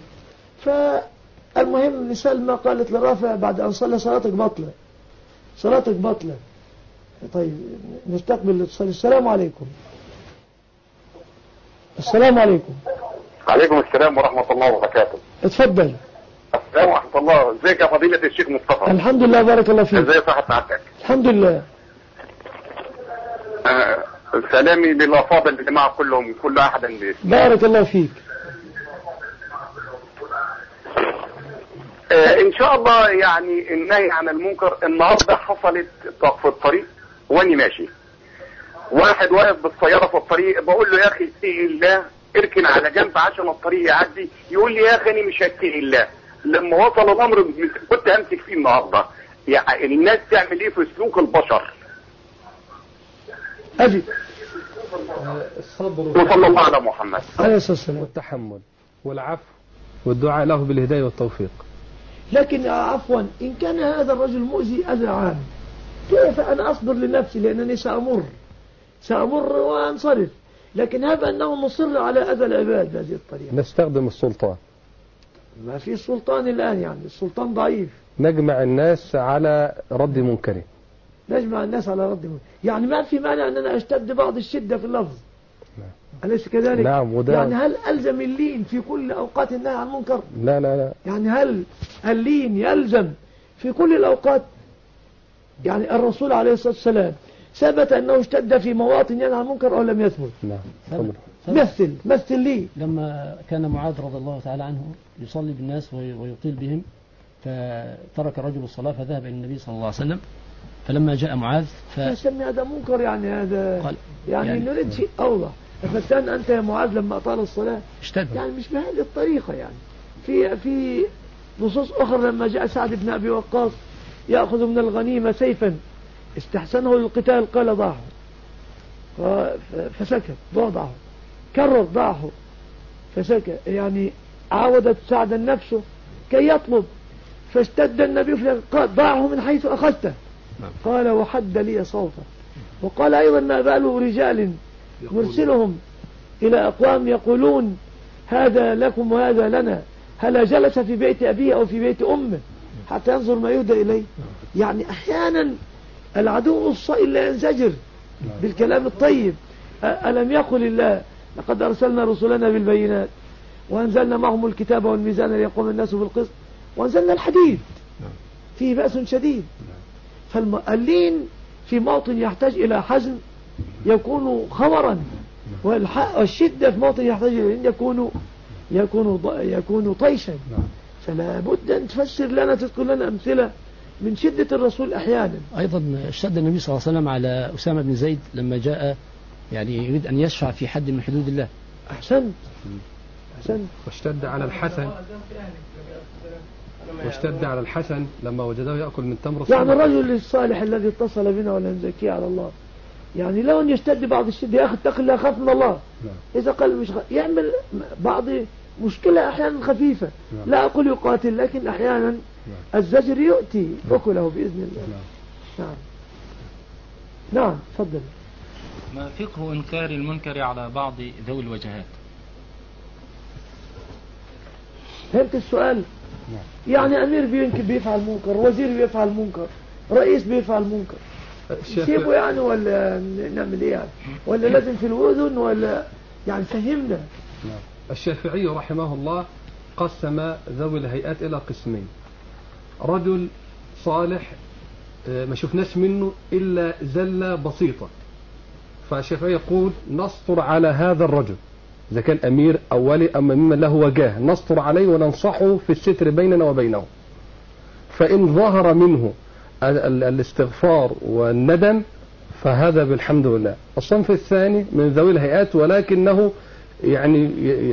فالمهم أن سلمى قالت لرافع بعد أن صلى صلاتك بطلة. طيب نستقبل الاتصال. السلام عليكم. السلام عليكم. عليكم السلام ورحمة الله وبركاته. اتفضل. السلام ورحمة الله. ازيك يا فضيلة الشيخ مصطفى؟ الحمد لله بارك الله فيك. ازي صحة سعادتك؟ الحمد لله. سلامي للأفاضل الجماعة كلهم، كل أحد باسمه. بارك الله فيك. إن شاء الله يعني النهي عن المنكر النهارده حصلت في الطريق واني ماشي، واحد واقف بالسيارة في الطريق، بقول له يا أخي اتقي الله، اركن على جنب عشان الطريق يعدي. يقول لي يا أخي أنا مش هتقي الله. لما وصل الأمر كنت أمسك فيه النهارده. يعني الناس تعمل إيه في سلوك البشر؟ أجي الصبر وصلى الله على محمد عليه الصلاة والسلام، والتحمل والعفو والدعاء له بالهداية والتوفيق. لكن عفوا إن كان هذا الرجل مؤذي أذى عام، كيف أنا أصبر لنفسي لأنني سأمر وأنصرف؟ لكن هذا أنه مصر على أذى العباد بهذه الطريقة. نستخدم السلطان. ما في سلطان الآن، يعني السلطان ضعيف. نجمع الناس على رد منكره. يعني ما في مانع أن أنا أشتد بعض الشدة في اللفظ. أليس كذلك؟ نعم. يعني هل ألزم اللين في كل أوقات النهي عن المنكر؟ لا. يعني هل اللين يلزم في كل الأوقات؟ يعني الرسول عليه الصلاة والسلام ثبت أنه اشتد في مواطن ينهى عن المنكر أو لم يثبت؟ نعم. مثل لي. لما كان معاذ رضي الله تعالى عنه يصلي بالناس ويطيل بهم، فترك الرجل الصلاة فذهب إلى النبي صلى الله عليه وسلم. فلما جاء معاذ يسمي هذا منكر، يعني هذا يعني نريد شيء أوضح. أفتان أنت يا معاذ لما أطال الصلاة اشتد. يعني مش بهذه الطريقة يعني. في نصوص أخرى لما جاء سعد بن أبي وقاص يأخذ من الغنيمة سيفا استحسنه للقتال قال ضعه، فسكت، ضعه، كرر ضعه فسكت، يعني عاودت سعدا نفسه كي يطلب، فاشتد النبي قال ضعه من حيث أخذته، قال وحد لي صوته. وقال أيضا ما بال رجال مرسلهم إلى أقوام يقولون هذا لكم وهذا لنا، هل جلس في بيت أبيه أو في بيت أمه حتى ينظر ما يهدى إليه. يعني أحيانا العدو الصائل لا ينزجر بالكلام الطيب. ألم يقل الله لقد أرسلنا رسلنا بالبينات وأنزلنا معهم الكتاب والميزان ليقوم الناس بالقسط وأنزلنا الحديد فيه بأس شديد. فاللين في موطن يحتاج إلى حزم يكون خمرا، والشدة في موطن يحتاج إلى يكون طيشا. فلا بد أن تفسر لنا، تذكر لنا أمثلة من شدة الرسول أحيانا. أيضا اشتد النبي صلى الله عليه وسلم على أسامة بن زيد لما جاء يعني يريد أن يشفع في حد من حدود الله. أحسنت. واشتد على الحسن لما وجده يأكل من تمر الصدقة. يعني الرجل الصالح الذي اتصل بنا ولا نزكيه على الله، يعني لو أن يشتد بعض الشدة يا أخي اتق الله خاف من الله. إذا قال مش يعمل بعض مشكلة أحيانا خفيفة، لا أقول يقاتل، لكن أحيانا الزجر يؤتي أكله بإذن الله. نعم تفضل. ما فقه إنكار المنكر على بعض ذوي الوجهات؟ فهمت السؤال؟ يعني أمير بيفعل منكر، وزير بيفعل منكر، رئيس بيفعل منكر، نسيبه يعني ولا نعمل إيه يعني؟ ولا لازم في الأذن ولا يعني فهمنا. الشافعي رحمه الله قسم ذوي الهيئات إلى قسمين: رجل صالح ما شفناش منه إلا زلة بسيطة، فالشافعي يقول نسطر على هذا الرجل إذا كان أمير أو ولي أما ممن له وجاه، نسطر عليه وننصحه في الستر بيننا وبينه، فإن ظهر منه الاستغفار والندم فهذا بالحمد لله. الصنف الثاني من ذوي الهيئات ولكنه يعني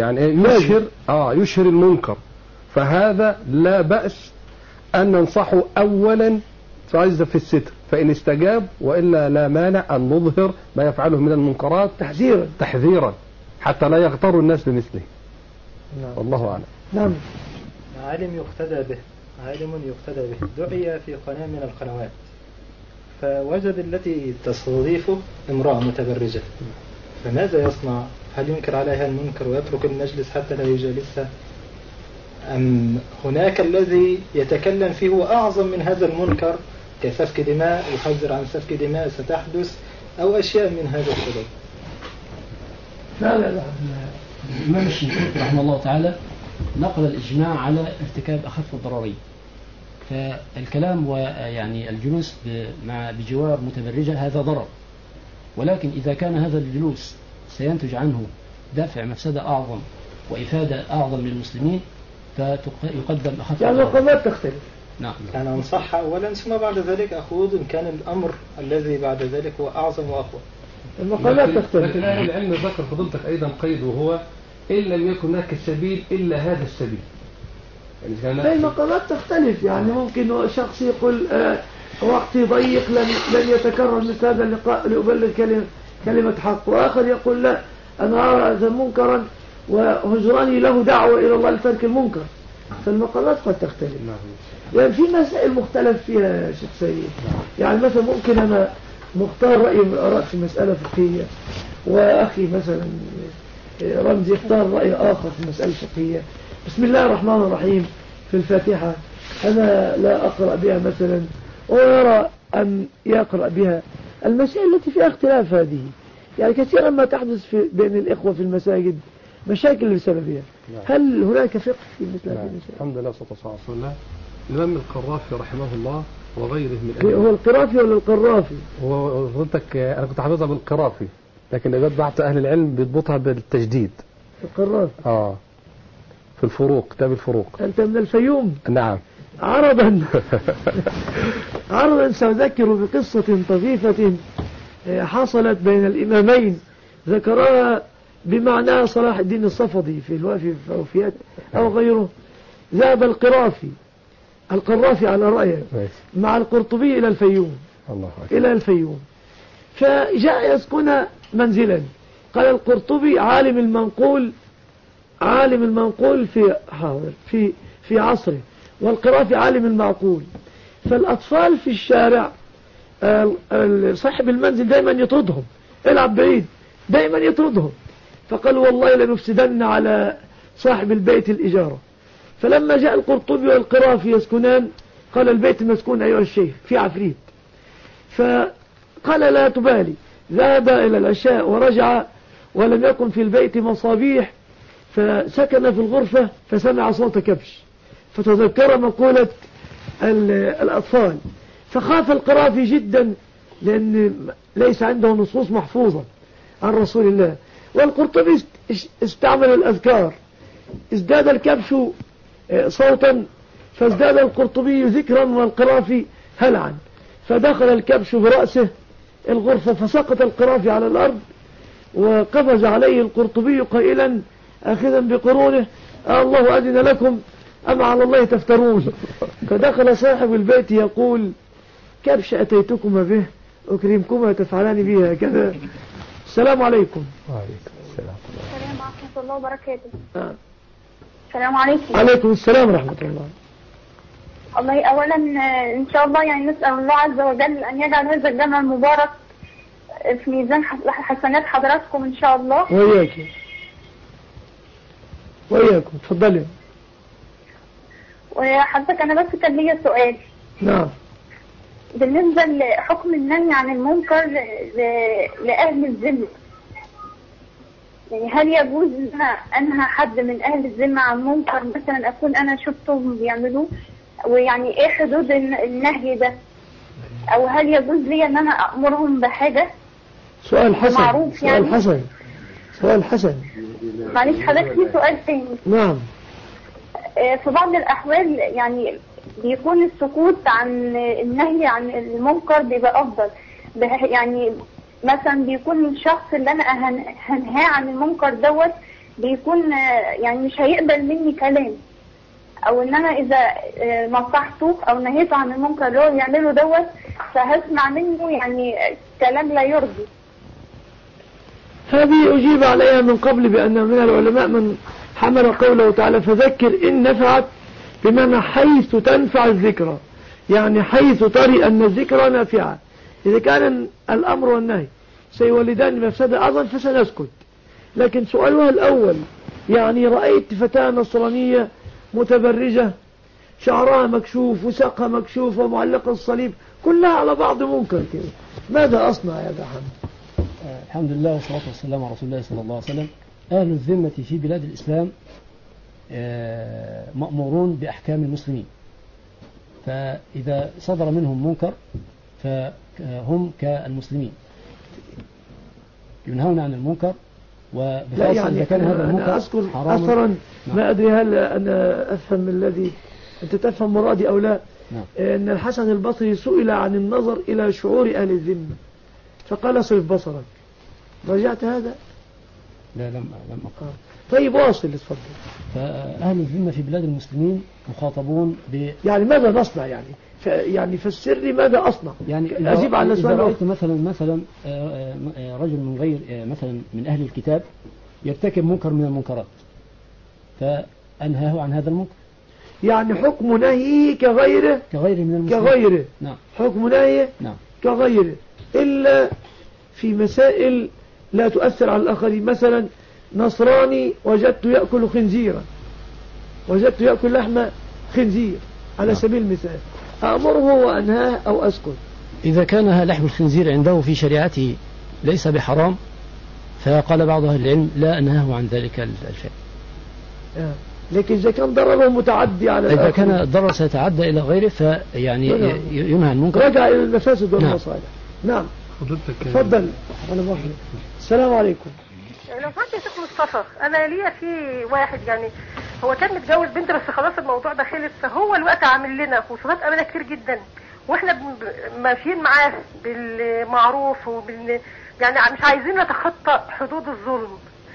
يشهر المنكر، فهذا لا بأس أن ننصحه أولا في الستر، فإن استجاب، وإلا لا مانع أن نظهر ما يفعله من المنكرات تحذيرا حتى لا يغتر الناس بمثله. والله أعلم. نعم. عالم يقتدى به دعي في قناة من القنوات، فوجد التي تستضيفه امرأة متبرجة، فماذا يصنع؟ هل ينكر عليها المنكر ويترك المجلس حتى لا يجالسها، أم هناك الذي يتكلم فيه وأعظم من هذا المنكر كسفك دماء، يحذر عن سفك دماء ستحدث أو أشياء من هذا القبيل؟ لا الإمام الشنقيطي رحمه الله تعالى نقل الإجماع على ارتكاب أخف الضررين، فالكلام ويعني الجلوس بجوار متبرجة هذا ضرر، ولكن إذا كان هذا الجلوس سينتج عنه دفع مفسدة أعظم وإفادة أعظم للمسلمين فيقدم أخف يعني القضاء تختلف. نعم. يعني أنصح أولا ثم بعد ذلك أخوض إن كان الأمر الذي بعد ذلك هو أعظم وأقوى. المقالات تختلف. لكن أهل العلم ذكر فضلتك أيضا قيد، وهو إن لم يكن هناك سبيل إلا هذا السبيل. يعني المقالات تختلف، يعني ممكن شخص يقول وقتي ضيق لن يتكرر مثل هذا اللقاء لأبلغ كلمة حق، وآخر يقول لا أنا أرى هذا منكرا وهجراني له دعوة إلى الله لترك المنكر. فالمقالات قد تختلف، يعني في مسائل مختلف فيها شيخ سيد. يعني مثلا ممكن أنا مختار رأي في مسألة فقهية، وأخي مثلا رمزي يختار رأي آخر في مسألة فقهية. بسم الله الرحمن الرحيم في الفاتحة أنا لا أقرأ بها مثلا، ويرى أن يقرأ بها. المسائل التي فيها اختلاف هذه يعني كثيرا ما تحدث بين الإخوة في المساجد مشاكل بسببها. هل هناك فقه في مثل هذه المسائل؟ الحمد لله والصلاة والسلام على رسول الله. الإمام القرافي رحمه الله وغيره من هو القرافي ولا القرافي؟ هو فضلتك أنا كنت حافظها بالقرافي، لكن إذا بعض أهل العلم بيضبطها بالتجديد. القرافي. في الفروق، كتاب الفروق. أنت من الفيوم؟ نعم. عرضا سأذكر بقصة طفيفة حصلت بين الإمامين ذكرها بمعنى صلاح الدين الصفدي في الوافي في الوفيات أو غيره. ذهب القرافي على رأيه مع القرطبي إلى الفيوم، إلى الفيوم، فجاء يسكن منزلا. قال القرطبي عالم المنقول في عصره، والقرافي عالم المعقول. فالأطفال في الشارع صاحب المنزل دائما يطردهم، العب بعيد، دائما يطردهم. فقال والله لنفسدن على صاحب البيت الإجارة. فلما جاء القرطبي والقرافي يسكنان قال البيت مسكون أيها الشيخ في عفريت. فقال لا تبالي، ذهب إلى العشاء ورجع ولم يكن في البيت مصابيح، فسكن في الغرفة فسمع صوت كبش، فتذكر مقولة الأطفال، فخاف القرافي جدا لأن ليس عنده نصوص محفوظة عن رسول الله. والقرطبي استعمل الأذكار، ازداد الكبش صوتا فازداد القرطبي ذكرا والقرافي هلعا، فدخل الكبش برأسه الغرفة فسقط القرافي على الأرض، وقفز عليه القرطبي قائلا أخذا بقرونه الله أذن لكم أم على الله تفترون. فدخل صاحب البيت يقول كبش أتيتكما به أكرمكما تفعلان به هكذا. السلام عليكم. وعليكم السلام. السلام ورحمة الله وبركاته. السلام عليكم. عليكم السلام ورحمة الله. الله أولا إن شاء الله يعني نسأل الله عز وجل أن يجعل هذا الجمع المبارك في ميزان حسنات حضراتكم إن شاء الله. وإياكم تفضلي. وحضرتك أنا بس كان ليا سؤال. نعم. بالنسبة لحكم النهي عن المنكر لأهل الذمة، يعني هل يجوز ان انا انهى حد من اهل الذمة عن منكر مثلا اكون انا شفتهم بيعملوه، ويعني ايه حدود النهي ده، او هل يجوز لي ان انا امرهم بحاجة؟ سؤال حسن. معروف يعني. سؤال حسن. معلش حضرتك في سؤال تاني. نعم. في بعض الاحوال يعني بيكون السكوت عن النهي عن المنكر بيبقى افضل، يعني مثلا بيكون الشخص اللي انا هنهاه عن المنكر دوت بيكون يعني مش هيقبل مني كلام، او ان انا اذا نصحته او نهيته عن المنكر اللي هو بيعمله دوت فهسمع منه يعني كلام لا يرضي. هذه اجيب عليها من قبل بان من العلماء من حمل قوله تعالى فذكر ان نفعت، بمعنى حيث تنفع الذكرى، يعني حيث ترى ان الذكرى نافعه. إذا كان الأمر والنهي سيولدان مفسدة أعظم فسنسكت. لكن سؤالها الأول، يعني رأيت فتاة نصرانية متبرجة شعرها مكشوف وساقها مكشوف ومعلقة الصليب، كلها على بعض منكر كده، ماذا أصنع يا أبا حمد؟ الحمد لله والصلاة والسلام على رسول الله صلى الله عليه وسلم. أهل الذمة في بلاد الإسلام مأمورون بأحكام المسلمين، فإذا صدر منهم منكر فهم كالمسلمين ينهون عن المنكر، وبخاصة يعني إذا كان هذا المنكر أنا أذكر أثرا ما أدري هل أنا أفهم الذي أنت تفهم مرادي أو لا. أن الحسن البصري سئل عن النظر إلى شعور أهل الذمة فقال اصرف بصرك. رجعت هذا؟ لا لم أقرأ. طيب واصل اتفضل. فأهل الذمة في بلاد المسلمين مخاطبون يعني ماذا نصنع يعني فسر لي ماذا أصنع، يعني أجيب على سؤال. إذا رأيت مثلا رجل من غير مثلا من أهل الكتاب يرتكب منكر من المنكرات فأنهاه عن هذا المنكر، يعني حكم نهيه كغيره من المسلمين. كغيره. نعم. حكم نهيه كغيره، إلا في مسائل لا تؤثر على الآخرين. مثلا نصراني وجدت يأكل خنزيرا، وجدت يأكل لحم خنزير على سبيل المثال، أأمره وأنهاه أو أسكت؟ إذا كان لحم الخنزير عنده في شريعته ليس بحرام فقال بعض أهل العلم لا أنهاه عن ذلك الشيء. لكن إذا كان ضرره متعدي على إذا كان الضرر سيتعدى إلى غيره فيعني ينهى عن المنكر، رجع إلى المفاسد والمصالح. نعم. تفضل. السلام عليكم. لو سمحت يا شيخ مصطفى، انا ليا في واحد يعني هو كان متجوز بنت بس خلاص الموضوع ده خلص، فهو الوقت عامل لنا خصومات امانه كتير جدا، واحنا ماشيين معاه بالمعروف يعني مش عايزين نتخطى حدود الظلم.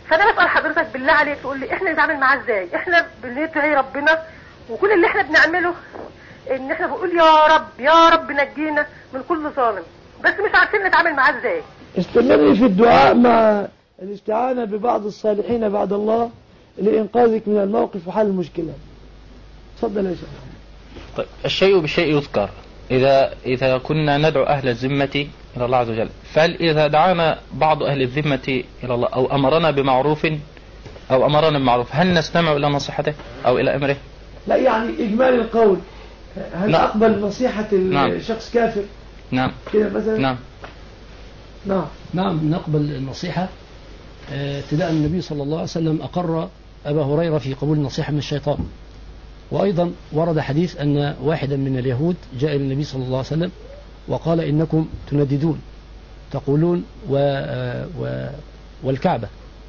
فانا بسال حضرتك بالله عليك تقول لي احنا نتعامل معاه ازاي؟ احنا بندعي ربنا وكل اللي احنا بنعمله ان احنا بنقول يا رب يا رب نجينا من كل ظالم، بس مش عارفين نتعامل معاه ازاي. استمري في الدعاء مع الاستعانة ببعض الصالحين بعد الله لإنقاذك من الموقف وحل المشكلة. تفضل يا شيخ. طيب الشيء بالشيء يذكر. إذا كنا ندعو أهل الذمة إلى الله عز وجل، فهل إذا دعانا بعض أهل الذمة إلى الله أو أمرنا بمعروف هل نستمع إلى نصيحته أو إلى أمره؟ لا يعني إجمال القول، هل نعم. أقبل نصيحة الشخص كافر؟ نعم كده مثلا. نعم نقبل النصيحة. ابتداء النبي صلى الله عليه وسلم أقر أبا هريرة في قبول النصيحة من الشيطان، وأيضا ورد حديث أن واحدا من اليهود جاء إلى النبي صلى الله عليه وسلم وقال إنكم تنددون تقولون والكعبة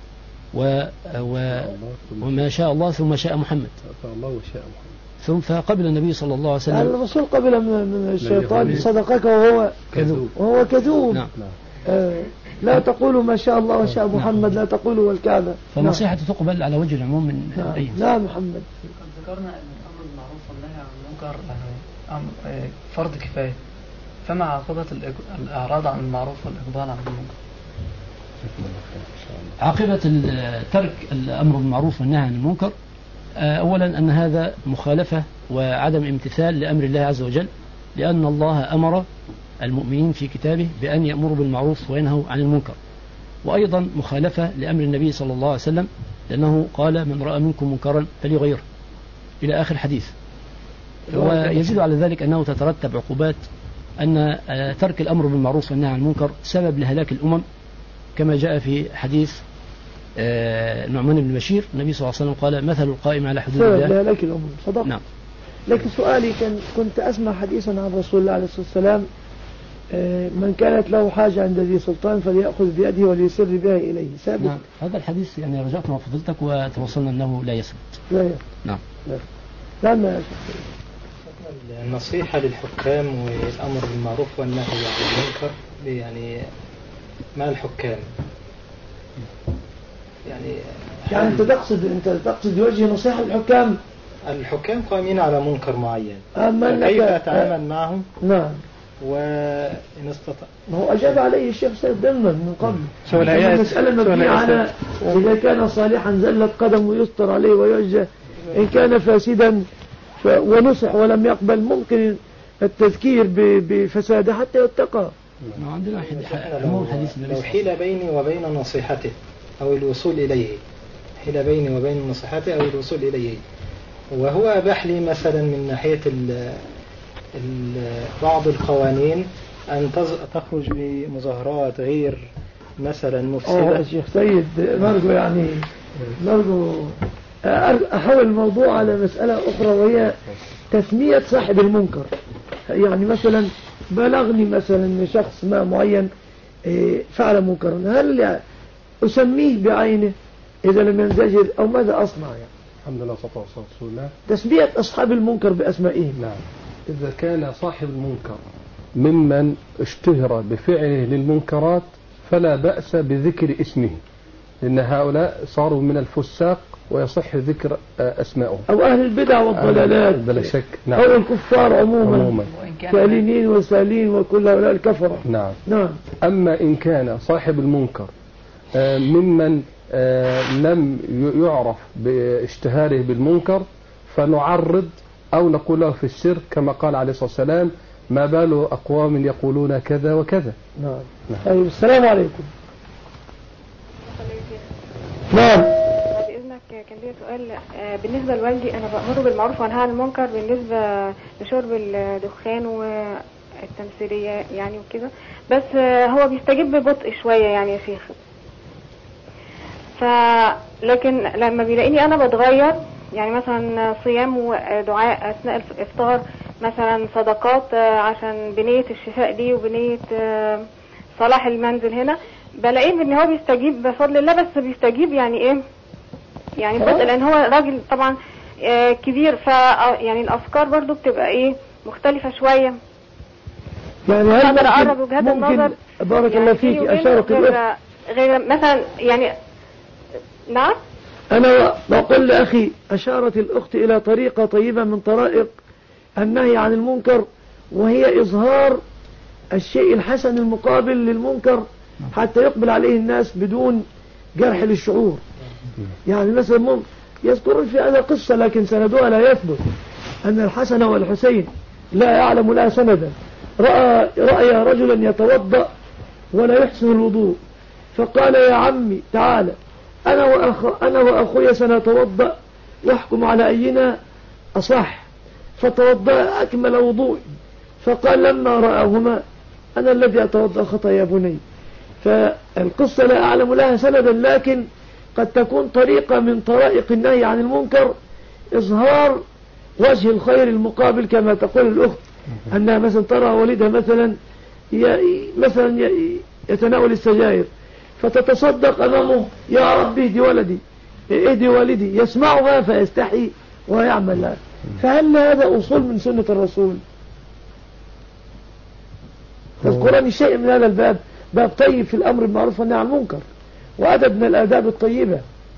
وما شاء الله ثم شاء محمد ثم فقبل النبي صلى الله عليه وسلم. الرسول قبل من الشيطان صدقك وهو كذوب. نعم. لا تقولوا ما شاء الله وشاء محمد، لا تقولوا والكعبة. فالنصيحة تقبل على وجه العموم من أي. لا محمد. ذكرنا أن الأمر بالمعروف والنهي عن المنكر أمر فرض كفاية، فما عاقبة الإعراض عن المعروف والإقبال عن المنكر؟ عاقبة ترك الأمر بالمعروف والنهي عن المنكر أولا أن هذا مخالفة وعدم امتثال لأمر الله عز وجل، لأن الله أمر المؤمنين في كتابه بأن يأمروا بالمعروف وينهوا عن المنكر، وأيضا مخالفة لأمر النبي صلى الله عليه وسلم لأنه قال من رأى منكم منكرا فليغيره إلى آخر حديث. ويزيد على ذلك أنه تترتب عقوبات، أن ترك الأمر بالمعروف والنهي عن المنكر سبب لهلاك الأمم، كما جاء في حديث نعمان بن بشير النبي صلى الله عليه وسلم قال مثل القائم على حدود الله سبب لهلاك الأمم. صدق. نعم. لكن سؤالي كنت أسمع حديثا عن رسول الله عليه الصلاة والسلام من كانت له حاجة عند ذي سلطان فليأخذ بيده وليسر بها إليه. ثابت؟ نعم. هذا الحديث يعني رجعت مع فضيلتك وتوصلنا أنه لا يثبت. لا يثبت. نعم. لا ما النصيحة للحكام والأمر بالمعروف والنهي عن المنكر يعني مع الحكام يعني أنت تقصد وجه نصيحة للحكام؟ الحكام قائمين على منكر معين، كيف أتعامل معهم؟ نعم. وإن استطاع. هو أجاب عليه الشيخ سيد دمن من قبل. المسألة مبنية على إذا كان صالحا زلت قدمه يستر عليه ويوجه، إن كان فاسدا ونصح ولم يقبل ممكن التذكير بفساده حتى يتقى. عندنا حديث لو حيل بيني وبين نصيحته أو الوصول إليه، حيل بيني وبين نصيحته أو الوصول إليه، وهو أباح لي مثلا من ناحية بعض القوانين أن تخرج بمظاهرات غير مثلا مفسدة. شيخ سيد نرجو أحول الموضوع على مسألة أخرى، وهي تسمية صاحب المنكر. يعني مثلا بلغني مثلا أن شخص ما معين فعل منكرا، هل أسميه بعينه إذا لم ينزجر أو ماذا أصنع؟ يعني الحمد لله والصلاة والسلام على رسول الله. تسمية أصحاب المنكر بأسمائهم. نعم. إذا كان صاحب المنكر ممن اشتهر بفعله للمنكرات فلا بأس بذكر اسمه، لأن هؤلاء صاروا من الفساق ويصح ذكر أسمائهم، أو أهل البدع والضلالات بلا شك. نعم. أو الكفار عموما كالينين وسالين وكل هؤلاء الكفرة. نعم. أما إن كان صاحب المنكر ممن لم يعرف باشتهاره بالمنكر فنعرض أو نقول له في السر كما قال عليه الصلاة والسلام ما بال أقوام يقولون كذا وكذا. نعم. طيب السلام عليكم. نعم. بإذنك كان لي سؤال بالنسبة لوالدي، أنا بأمره بالمعروف وأنهى عن المنكر بالنسبة لشرب الدخان والتمثيلية يعني وكده، بس هو بيستجيب ببطء شوية يعني يا شيخ. لكن لما بيلاقيني أنا بتغير، يعني مثلا صيام ودعاء أثناء الإفطار، مثلا صدقات عشان بنية الشفاء دي وبنية صلاح المنزل هنا، بلاقيه ان هو بيستجيب بفضل الله، بس بيستجيب يعني ايه يعني بطء، لان هو راجل طبعا كبير، يعني الافكار برضو بتبقى ايه مختلفة شوية. يعني اقدر اقرب وجهات النظر بارك الله فيك اشارك غير مثلا يعني نعم. أنا بقول لأخي أشارت الأخت إلى طريقة طيبة من طرائق النهي عن المنكر، وهي إظهار الشيء الحسن المقابل للمنكر حتى يقبل عليه الناس بدون جرح للشعور. يعني مثلا يذكرون في هذا قصة لكن سندها لا يثبت، أن الحسن والحسين لا يعلم لا سندا رأي رجلا يتوضأ ولا يحسن الوضوء، فقال يا عمي تعالى أنا وأخوي سنتوضأ واحكم على أينا أصح. فتوضأ أكمل وضوء، فقال لما رأهما أنا الذي أتوضأ خطأ يا بني. فالقصة لا أعلم لها سندا، لكن قد تكون طريقة من طرائق النهي عن المنكر إظهار وجه الخير المقابل، كما تقول الأخت أنها مثلا ترى والدها مثلا يتناول السجائر فتتصدق أمامه يا رب اهدي ولدي اهدي والدي، يسمعها فيستحي ويعمل لها. فهل هذا أصول من سنة الرسول؟ تذكرني شيء من هذا الباب، باب طيب في الأمر بالمعروف والنهي عن المنكر، وأدب من الآداب الطيبة.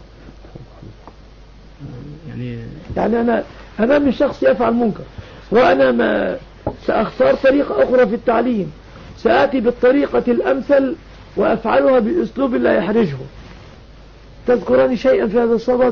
يعني أنا أمام شخص يفعل منكر وأنا ما سأختار طريقة أخرى في التعليم، سآتي بالطريقة الأمثل وأفعلها بأسلوب لا يحرجه. تذكرني شيئا في هذا الصدد؟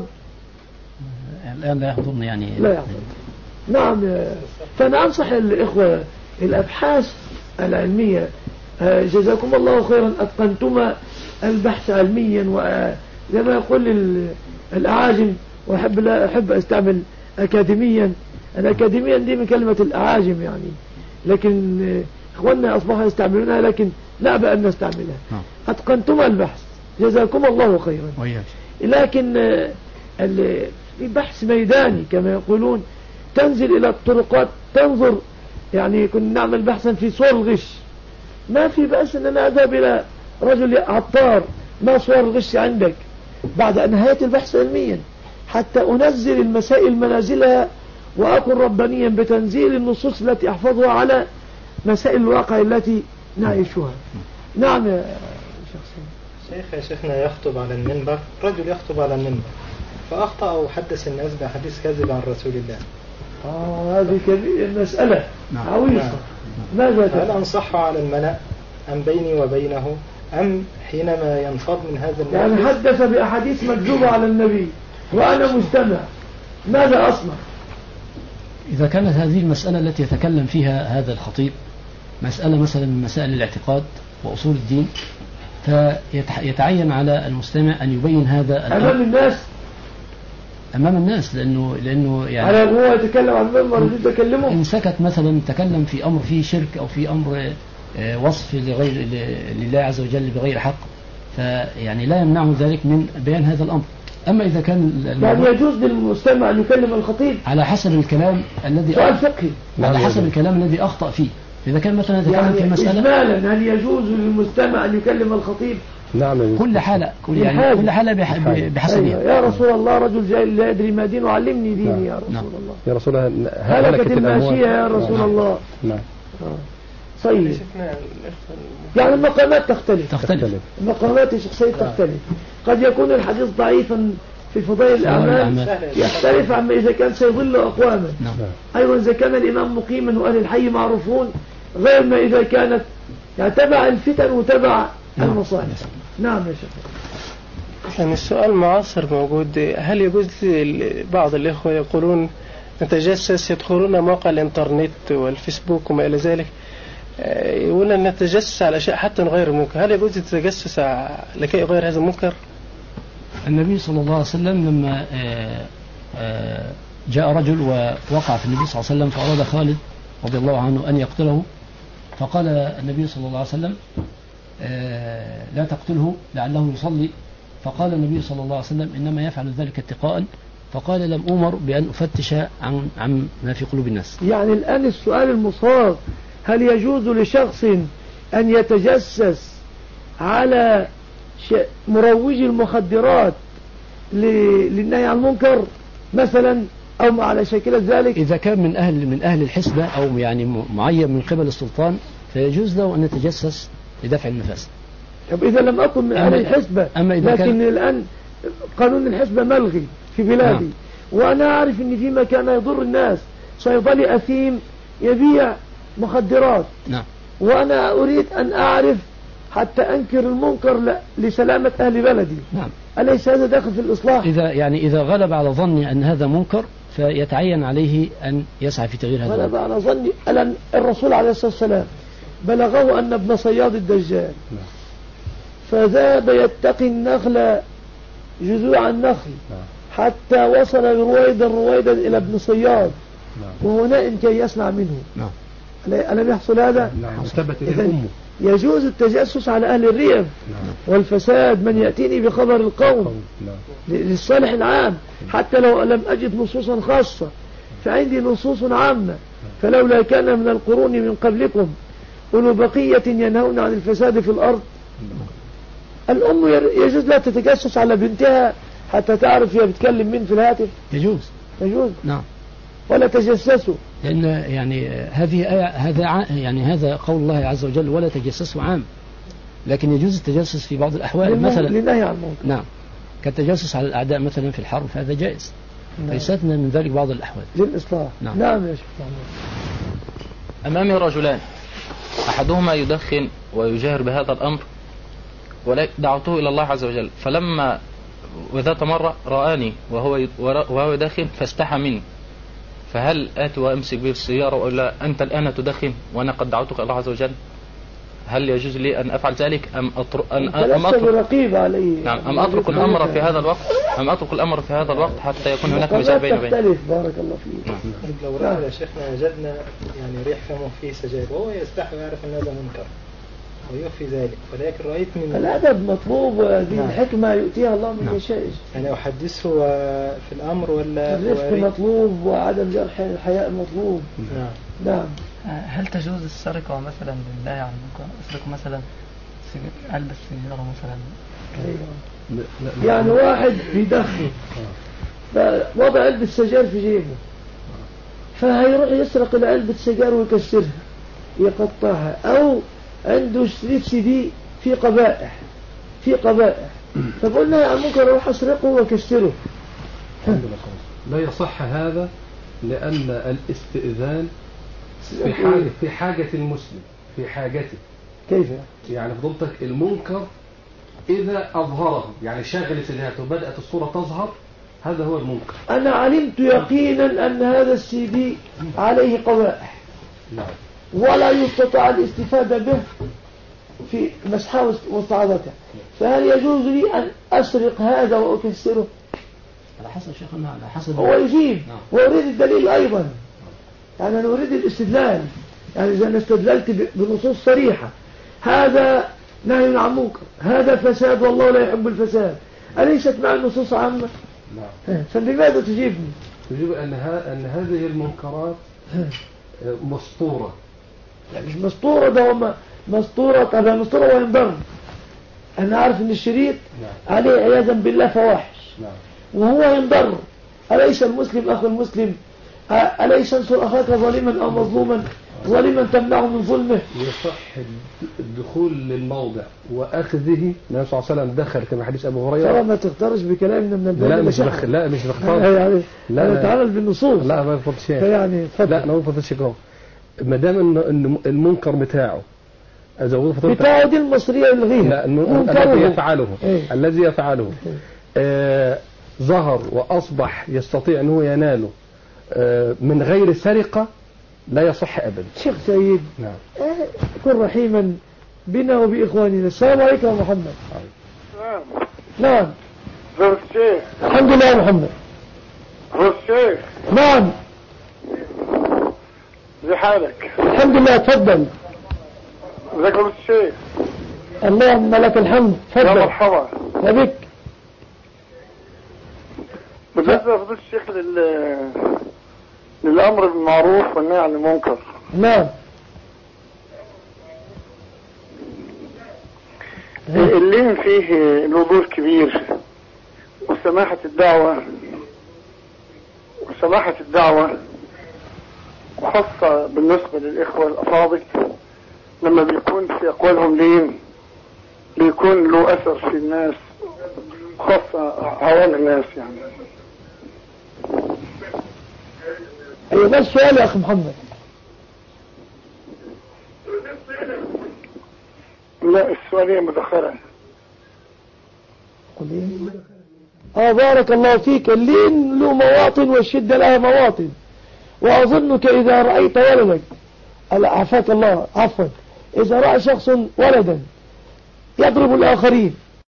الآن لا يحضرني يعني. لا يحضرني. نعم. فأنا أنصح الإخوة الأبحاث العلمية، جزاكم الله خيرا، أتقنتما البحث علميا، وزي ما يقول الأعاجم، وأحب أستعمل أكاديميا. الأكاديميا دي من كلمة الأعاجم يعني، لكن إخواننا أصبحوا يستعملونها، لكن لا بأن نستعملها. أتقنتما البحث جزاكم الله خيرا. لكن في بحث ميداني كما يقولون، تنزل إلى الطرقات تنظر، يعني كنا نعمل بحثا في صور الغش، ما في بأس أن أنا أذهب إلى رجل عطار، ما صور الغش عندك، بعد أن نهاية البحث علميا، حتى أنزل المسائل منازلها، وأكون ربانيا بتنزيل النصوص التي أحفظها على مسائل الواقع التي نعيشها. نعم يا شيخ. يا شيخنا يخطب على المنبر، رجل يخطب على المنبر فأخطأ وحدث الناس بحديث كاذب عن رسول الله. هذه مسألة عويصة. ماذا هل أنصحه على الملأ أم بيني وبينه، أم حينما ينفض من هذا النبي؟ يعني حدث بأحاديث مكذوبة على النبي وأنا مستمع، ماذا أصنع؟ إذا كانت هذه المسألة التي يتكلم فيها هذا الخطيب مسألة مثلا من مسائل الاعتقاد وأصول الدين، فيتعين على المستمع أن يبين هذا أمام الناس، أمام الناس، لأنه يعني على هو يتكلم عن المنبر يتكلمه. إن سكت مثلا تكلم في أمر فيه شرك أو في أمر وصف لغير لله عز وجل بغير حق، فيعني لا يمنعه ذلك من بيان هذا الأمر. أما إذا كان يعني يجوز للمستمع أن يكلم الخطيب على حسب الكلام الذي سؤال فقهي، على حسب الكلام الذي أخطأ فيه. إذا كان مثلا يتكلم يعني في مسألة إجمالا، هل يجوز للمستمع أن يكلم الخطيب؟ نعم. كل حالة كل حالة بحسبها. يا رسول الله رجل جاهل لا يدري ما دينه علمني ديني يا رسول الله. يا رسول الله هلكت الماشية يا رسول الله. نعم. طيب يعني المقامات تختلف. المقامات الشخصية تختلف. قد يكون الحديث ضعيفا في فضائل الأعمال، يختلف عما إذا كان سيضل أقواما. أيضا إذا كان الإمام مقيما وأهل الحي معروفون، غير ما إذا كانت تبع الفتن وتبع المصالح. نعم يا شيخ. يعني السؤال معاصر موجود، هل يجوز بعض الإخوة يقولون نتجسس، يدخلون مواقع الإنترنت والفيسبوك وما إلى ذلك، يقول أن نتجسس على أشياء حتى غير المنكر، هل يجوز التجسس لكي يغير هذا المنكر؟ النبي صلى الله عليه وسلم لما جاء رجل ووقع في النبي صلى الله عليه وسلم فأراد خالد رضي الله عنه أن يقتله، فقال النبي صلى الله عليه وسلم لا تقتله لعله يصلي، فقال النبي صلى الله عليه وسلم إنما يفعل ذلك اتقاء، فقال لم أمر بأن أفتش عن ما في قلوب الناس. يعني الآن السؤال المصاب، هل يجوز لشخص أن يتجسس على مروجي المخدرات للنهي عن المنكر مثلا، أو على شكل ذلك؟ إذا كان من أهل الحسبة أو يعني معين من قبل السلطان فيجوز له أن يتجسس لدفع المفاسد. طب إذا لم أكن من أهل الحسبة، لكن الآن قانون الحسبة ملغي في بلادي، وأنا أعرف أن في مكان يضر الناس، صيدلي أثيم يبيع مخدرات، وأنا أريد أن أعرف حتى أنكر المنكر لسلامة أهل بلدي. أليس هذا داخل في الإصلاح؟ إذا غلب على ظني أن هذا منكر فيتعين عليه أن يسعى في تغيير هذا. غلب على ظني أن الرسول عليه الصلاة والسلام بلغه أن ابن صياد الدجال فذهب يتقي النخل جذوع النخل حتى وصل رويدا إلى ابن صياد وهو نائم كي يسمع منه. ألم يحصل هذا؟ ثبت الأم. يجوز التجسس على أهل الريف والفساد، من يأتيني بخبر القوم للصالح العام، حتى لو لم أجد نصوصا خاصة فعندي نصوص عامة. فلولا كان من القرون من قبلكم أولو بقية ينهون عن الفساد في الأرض. الأم يجوز لا تتجسس على بنتها حتى تعرف هي بتكلم مين في الهاتف؟ يجوز. نعم. ولا تجسسوا، لأن يعني هذه آية، هذا قول الله عز وجل ولا تجسسوا عام، لكن يجوز التجسس في بعض الأحوال، مثلا لنهي عن المنكر. نعم، كالتجسس على الأعداء مثلا في الحرب، فهذا جائز. فيستثنى من ذلك بعض الأحوال للإصلاح. نعم يا شيخ. أمامي رجلان، أحدهما يدخن ويجاهر بهذا الأمر، ودعوته إلى الله عز وجل، فلما وذات مرة رآني وهو يدخن فاستحى مني، فهل آتي وأمسك به السيارة وأقول له أنت الآن تدخن وأنا قد دعوتك إلى الله عز وجل؟ هل يجوز لي أن أفعل ذلك أم أترك الأمر في هذا الوقت حتى يكون هناك ميزان بيني وبينه؟ بارك الله فيك. لو رأى يا شيخنا وجدنا يعني ريح فمه فيه سجاير وهو يستحي ويعرف أن هذا منكر ويخفي ذلك، ولكن رأيت من الأدب مطلوب وهذه الحكمة يؤتيها الله من يشاء. يعني أحدثه في الأمر ولا الرفق مطلوب وعدم جرح الحياء مطلوب. نعم. هل تجوز السرقة مثلا لله عن المنكر؟ أسرق مثلا ألبس سيجارة مثلا، يعني واحد بيدخن فوضع علبة سجاير في جيبه فهيروح يسرق علبة سجاير ويكسرها يقطعها، أو عنده شريط CD في قبائح فقلنا يا منكر اروح اسرقه واكسره. لا يصح هذا، لأن الاستئذان في حاجة المسلم، في حاجته. كيف يعني فضلتك المنكر إذا أظهره، يعني شاغل سجاته وبدأت الصورة تظهر، هذا هو المنكر. أنا علمت يقينا أن هذا الCD عليه قبائح ولا يستطيع الاستفادة به في مسحه واستعاضته، فهل يجوز لي أن أسرق هذا وأكسره؟ على حسب شيخنا، على حسب هو يجيب. وأريد الدليل أيضا، يعني أنا أريد الاستدلال، يعني إذا أنا استدللت بنصوص صريحة هذا نهي عن منكر، هذا فساد والله لا يحب الفساد، أليست مع النصوص عامة؟ فلماذا تجيبني؟ تجيب أن هذه المنكرات مسطورة. يعني مش مسطورة، ده مسطورة. طبعا مسطورة وينضر. أنا عارف أن الشريط عليه عياذا بالله فواحش وهو ينضر. أليس المسلم أخو المسلم؟ أليس انصر أخاك ظالما أو مظلوما ظالما تمنعه من ظلمه؟ يصح الدخول للموضع وأخذه. النبي صلى الله عليه وسلم دخل كما حديث أبو هريرة. ترى ما تختارش بكلامنا من البلد. لا مش بختار. يعني لا تعالى بالنصوص. لا ما بفضلش. يعني لا ما بفضلش كده. ما دام ان المنكر بتاعه بتاعه دي المصرية الغير الذي يفعله ظهر وأصبح يستطيع أنه يناله من غير سرقة، لا يصح أبدا. شيخ سيد كن رحيما بنا وبإخواننا. السلام عليكم يا محمد. نعم. الحمد لله يا محمد. نعم. زي حالك؟ الحمد لله. تفضل. ازيك يا الشيخ؟ اللهم لك الحمد. تفضل. يا مرحبا. يا بك. بالنسبة لفضيلة الشيخ للأمر بالمعروف والنهي عن المنكر. نعم. اللين فيه الوضوح الكبير وسماحة الدعوة وخاصة بالنسبة للإخوة الأفاضل لما بيكون في أقوالهم لين بيكون له أثر في الناس خاص عوام الناس يعني. أيوة ده السؤال يا أخي محمد. لا السؤالية مدخلة. بارك الله فيك. اللين له مواطن والشدة لها مواطن، وأظنك إذا رأيت ولدك، عافاك الله عفوا، إذا رأى شخص ولدا يضرب الآخرين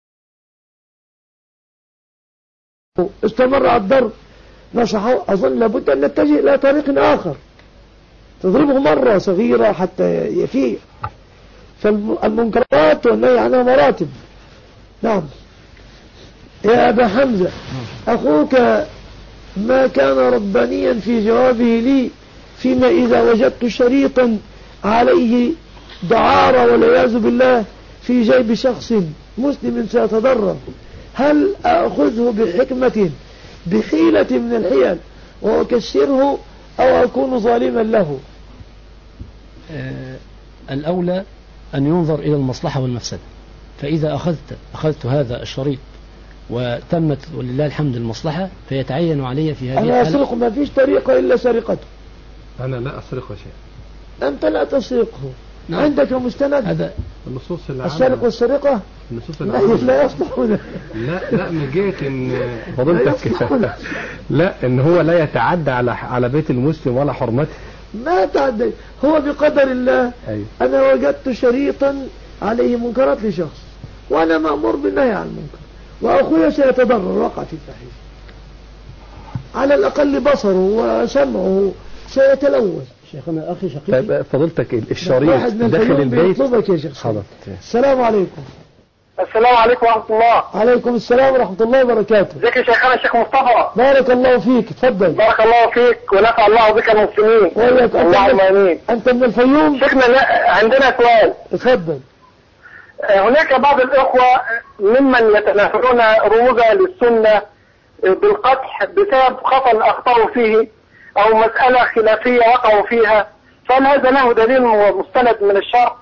استمر على الضرب نصحه، أظن لابد أن نتجه إلى طريق آخر، تضربه مرة صغيرة حتى يفيق. فالمنكرات والنهي عنها مراتب. نعم. يا أبا حمزة، أخوك ما كان ربانيا في جوابه لي فيما إذا وجدت شريطا عليه دعارة والعياذ بالله في جيب شخص مسلم سيتضرر، هل أخذه بحكمة بحيلة من الحيل وأكسره أو أكون ظالما له؟ الأولى أن ينظر إلى المصلحة والمفسدة. فإذا أخذت هذا الشريط وتمت ولله الحمد المصلحة فيتعين علي في هذه الحالة. أنا أسرق، ما فيش طريقة إلا سرقته. أنا لا أسرقه شيء. أنت لا تسرقه. نعم. عندك مستند هذا النصوص العامة. السرق والسرقة النصوص العامة لا يصلح هنا. لا من جهة إن فضلتك لا إن هو لا يتعدى على بيت المسلم ولا حرمته. ما تعدي، هو بقدر الله. أيوة. أنا وجدت شريطا عليه منكرات لشخص وأنا مأمور بالنهي عن المنكر، وأخويا سيتضرر، وقع في الفاحشة، على الأقل بصره وسمعه سيتلوث. شيخنا أخي شقيقي. طيب فضلتك الشريط داخل البيت. يا شيخ. السلام عليكم. السلام عليكم ورحمة الله. عليكم السلام ورحمة الله وبركاته. ازيك يا شيخنا الشيخ مصطفى؟ بارك الله فيك، تفضل. بارك الله فيك ونفع الله بك المسلمين. وإياك. اللهم آمين. أنت من الفيوم؟ شيخنا عندنا سؤال. تفضل. هناك بعض الإخوة ممن يتناهلون رموز للسنة بالقطع بسبب خطأ أخطأوا فيه أو مسألة خلافية وقعوا فيها، فهل هذا له دليل مستند من الشرع؟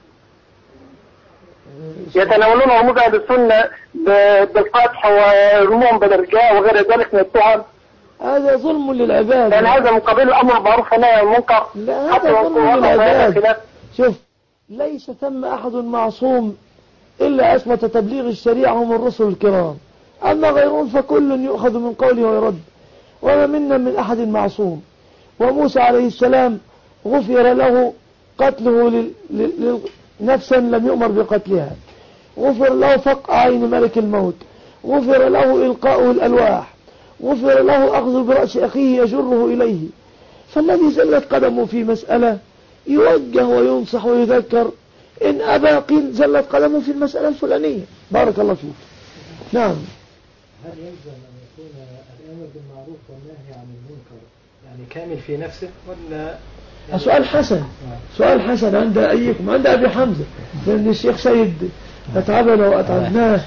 يتناولون رموز للسنة بالقطع ورموهم بالإرجاء وغير ذلك من التهم. هذا ظلم للعباد. يعني هذا من قبيل الأمر بالمعروف والنهي عن المنكر. لا، هذا ظلم للعباد. شوف، ليس ثم أحد معصوم إلا أثبت تبليغ الشريعة هم الرسل الكرام، أما غيرهم فكل يؤخذ من قوله ويرد، وما منا من أحد معصوم. وموسى عليه السلام غفر له قتله نفسا لم يؤمر بقتلها، غفر له فق عين ملك الموت، غفر له إلقاؤه الألواح، غفر له أخذ برأس أخيه يجره إليه. فالذي زلت قدمه في مسألة يوجه وينصح ويذكر، إن أبى قيل زلت قدمه في المسألة الفلانية. بارك الله فيك. نعم. هل يلزم أن يكون الأمر بالمعروف والنهي عن المنكر يعني كامل في نفسه ولا سؤال حسن. سؤال حسن عند أيكم، عند أبي حمزة، لأن الشيخ سيد أتعبنا وأتعبناه.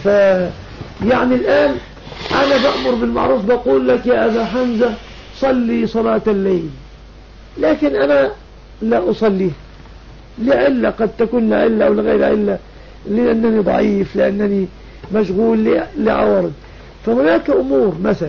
يعني الآن أنا بأمر بالمعروف، بقول لك يا أبا حمزة صلي صلاة الليل، لكن أنا لا أصلي لعلة، قد تكون لعلة أو لغير علة، لأنني ضعيف، لأنني مشغول، لعوارض. فهناك أمور، مثلا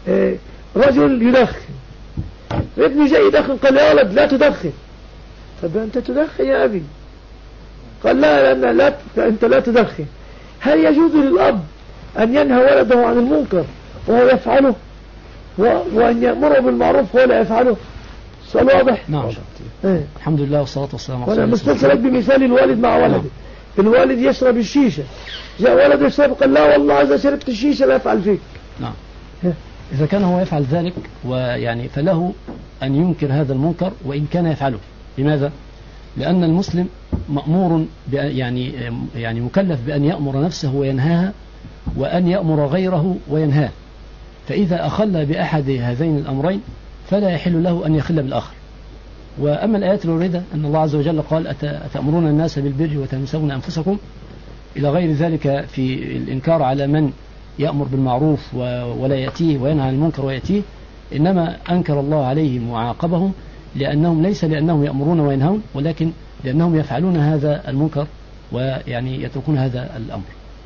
رجل يدخن، ابني جاي يدخن، قال يا ولد لا تدخن. طب أنت تدخن يا أبي؟ قال لا أنت لا تدخن. هل يجوز للأب أن ينهى ولده عن المنكر وهو يفعله، وأن يأمره بالمعروف وهو لا يفعله؟ السؤال واضح؟ نعم. الحمد لله والصلاة والسلام على رسول الله. وأنا مستسلك بمثال الوالد مع ولده. الوالد يشرب الشيشة، جاء ولد يشرب، قال لا والله إذا شربت الشيشة لا يفعل فيك. نعم. إذا كان هو يفعل ذلك ويعني فله أن ينكر هذا المنكر وإن كان يفعله. لماذا؟ لأن المسلم مأمور يعني مكلف بأن يأمر نفسه وينهاها، وأن يأمر غيره وينهاه. فإذا أخل بأحد هذين الأمرين فلا يحل له أن يخل بالآخر. وأما الآيات الواردة أن الله عز وجل قال أتأمرون الناس بالبر وتنسون أنفسكم إلى غير ذلك في الإنكار على من يأمر بالمعروف ولا يأتيه وينهى عن المنكر ويأتيه، إنما أنكر الله عليهم وعاقبهم لأنهم ليس لأنهم يأمرون وينهون، ولكن لأنهم يفعلون هذا المنكر ويعني يتركون هذا الأمر.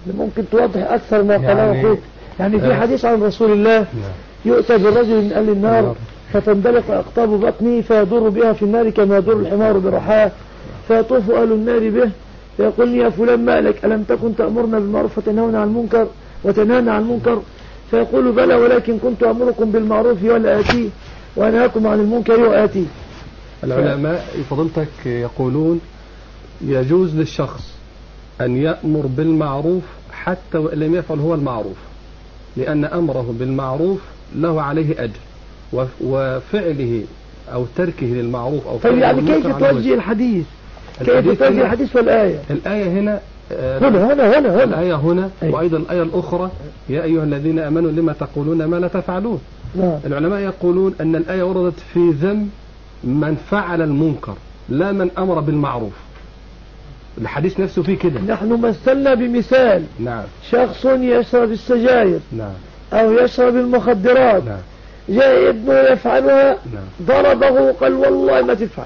ممكن توضح أكثر ما قاله أخوك. يعني في حديث عن رسول الله يؤتى بالرجل من أهل النار فتندلق أقطاب بطنه فيدور بها في النار كما يدور الحمار برحاه، فيطوف أهل النار به فيقول يا فلان ما لك ألم تكن تأمرنا بالمعروف وتنهانا عن المنكر عن المنكر؟ فيقول بلى ولكن كنت أمركم بالمعروف ولا آتيه وأنهاكم عن المنكر وآتيه. العلماء فضلتك يقولون يجوز للشخص أن يأمر بالمعروف حتى وإن لم يفعل هو المعروف، لأن أمره بالمعروف له عليه أجر، وفعله أو تركه للمعروف أو طيب يعني كيف توجه الحديث؟ كيف توجه الحديث والآية؟ الآية هنا هنا الآية هنا وأيضا الآية الأخرى يا أيها الذين آمنوا لما تقولون ما لا تفعلون. العلماء يقولون أن الآية وردت في ذم من فعل المنكر لا من أمر بالمعروف. الحديث نفسه فيه كده. نحن مثلنا بمثال شخص يشرب السجاير أو يشرب المخدرات جاء ابنه يفعلها ضربه قال والله ما تفعل.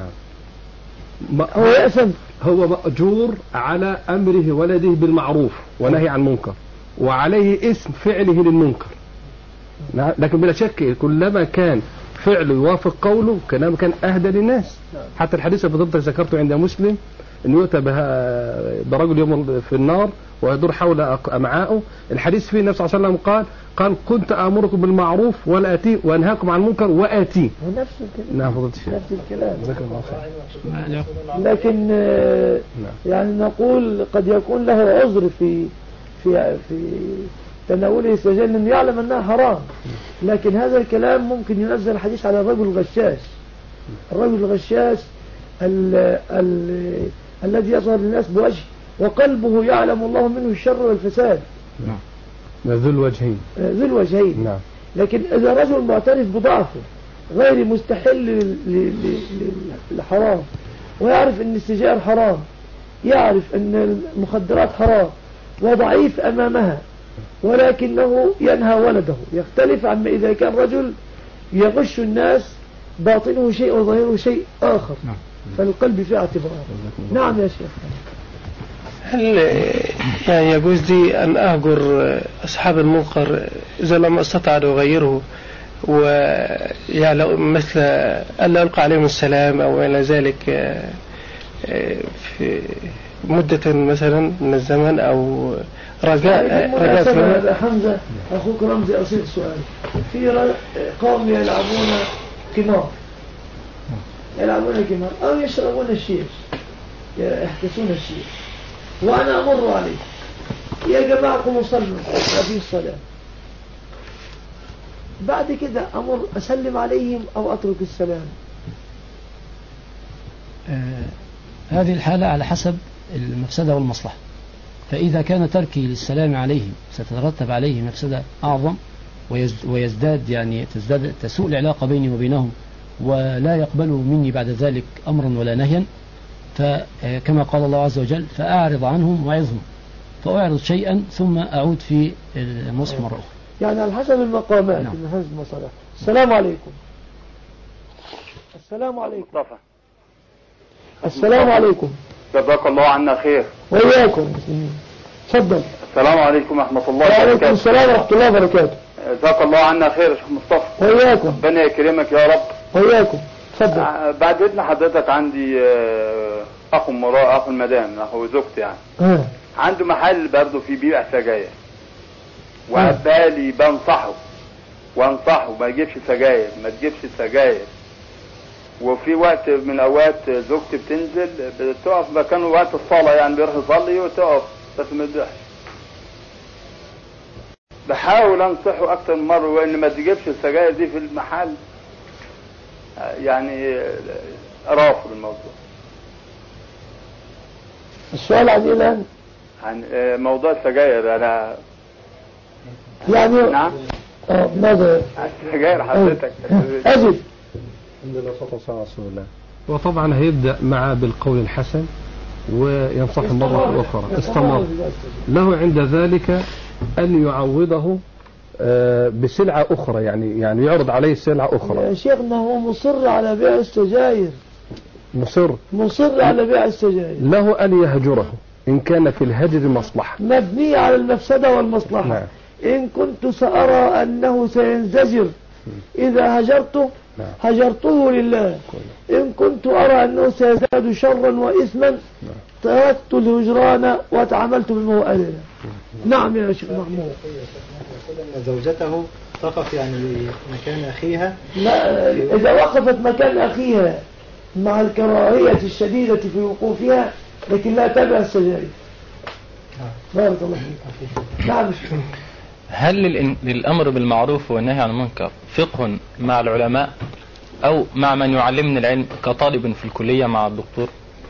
هو يأثم، هو مأجور على أمره ولده بالمعروف ونهي عن المنكر، وعليه اسم فعله للمنكر. لكن بلا شك كلما كان فعله يوافق قوله كلما كان أهدى للناس. حتى الحديث اللي فضلت ذكرته عند مسلم أن يؤتى برجل يوم في النار ويدور حول أمعائه. الحديث فيه النبي صلى الله عليه وسلم قال كنت آمركم بالمعروف ولا آتيه وأنهاكم عن المنكر وآتيه. نفس الكلام. نعم فضلت الشيخ. نفس الكلام. لكن يعني نقول قد يكون له عذر في تناوله السجاير لأنه يعلم أنها حرام، لكن هذا الكلام ممكن ينزل الحديث على الرجل الغشاش. الرجل الغشاش الذي يظهر للناس بوجه وقلبه يعلم الله منه الشر والفساد. ذو الوجهين. لكن إذا رجل معترف بضعفه غير مستحل للحرام ويعرف أن السجائر حرام، يعرف أن المخدرات حرام وضعيف أمامها ولكنه ينهى ولده، يختلف عما إذا كان رجل يغش الناس باطنه شيء وظاهره شيء آخر. فالقلب فيه اعتبار. نعم يا شيخ. هل يعني يجوز لي أن أهجر أصحاب المنكر إذا لم أستطع أن أغيره، ويعني مثل ألا ألقى عليهم السلام أو إلى ذلك في مدة مثلا من الزمن أو رجاء حمزة أخوك رمزي أصيغ سؤال. في قوم يلعبون كمار أو يشربون الشيش يحدثون الشيش وأنا أمر عليه يا جماعة قوموا صلوا في الصلاة، بعد كده أمر أسلم عليهم أو أترك السلام؟ هذه الحالة على حسب المفسدة والمصلحة. فإذا كان تركي للسلام عليهم ستترتب عليه مفسدة أعظم ويزداد يعني تسوء العلاقة بيني وبينهم ولا يقبلوا مني بعد ذلك أمرا ولا نهيا، فكما قال الله عز وجل فأعرض عنهم وعظهم، فأعرض شيئا ثم أعود في النصح مرة أخرى. يعني على حسب المقامات. نعم. حسب المصالح. السلام عليكم. السلام عليكم. مصطفى. السلام عليكم. جزاك الله عنا خير. وإياكم. تفضل. السلام عليكم ورحمة الله وبركاته. وعليكم السلام ورحمة الله وبركاته. جزاك الله عنا خير يا شيخ مصطفى. وإياكم. ربنا يكرمك يا رب. وإياكم. تفضل. بعد إذن حضرتك عندي أخو المدام أخو زوجتي يعني. عنده محل برضه في بيع سجاير. وعبالي بنصحه ما يجيبش سجاير ما تجيبش سجاير. وفي وقت من اوقات زوجتي بتنزل بتقف مكان وقت الصلاة يعني بيروح يصلي وتقف بس ما تضحش. بحاول انصحه اكتر من مرة وان ما تجيبش السجاير دي في المحل، يعني رافض الموضوع. السؤال عن ايه الان؟ عن موضوع السجاير. انا يعني نعم ماذا السجاير حضرتك أجل. الحمد لله والصلاة والسلام على رسول الله. وطبعا هيبدأ معه بالقول الحسن وينصح مرة أخرى استمر له عند ذلك أن يعوضه بسلعة أخرى، يعني يعرض عليه سلعة أخرى. يا شيخنا هو مصر على بيع السجاير. مصر على بيع السجاير. له أن يهجره إن كان في الهجر مصلحة. مبنية على المفسدة والمصلحة. نعم. إن كنت سأرى أنه سينزجر إذا هجرته هجرته لله. إن كنت أرى أنه سيزداد شرا وإثما تركت الهجران وتعاملت بما هو أهل. نعم يا شيخ محمود. زوجته تقف يعني مكان أخيها. لا، إذا وقفت مكان أخيها مع الكراهية الشديدة في وقوفها لكن لا تبع السجائر. بارك الله فيك. نعم. هل للأمر بالمعروف والنهي عن المنكر فقه مع العلماء أو مع من يعلمني العلم كطالب في الكلية مع الدكتور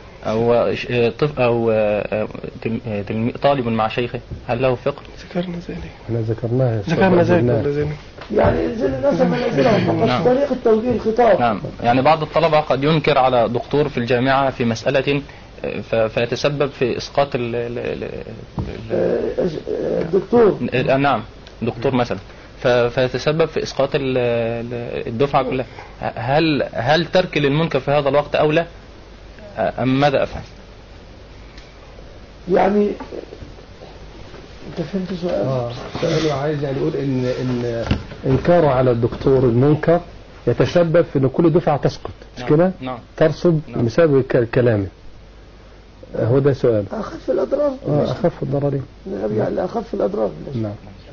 أو طالب مع شيخه؟ هل له فقه؟ ذكرنا ذلك. ذكرنا ذلك. يعني انزل الناس منازلهم فقط طريقة توجيه الخطاب. نعم. يعني بعض الطلبة قد ينكر على دكتور في الجامعة في مسألة فيتسبب في إسقاط الدكتور. نعم، دكتور مثلا فيتسبب في إسقاط الدفعة كلها. هل ترك للمنكر في هذا الوقت أولى أم ماذا أفعل؟ يعني أنت فهمت سؤاله عايز يعني يقول إن إنكاره على الدكتور المنكر يتسبب في إن كل دفعة تسقط، مش كده؟ نعم. ترصد بسبب كلامه. هو ده سؤال. أخف الأضرار. أخف الضررين. نرجع لأخف الأضرار. نعم.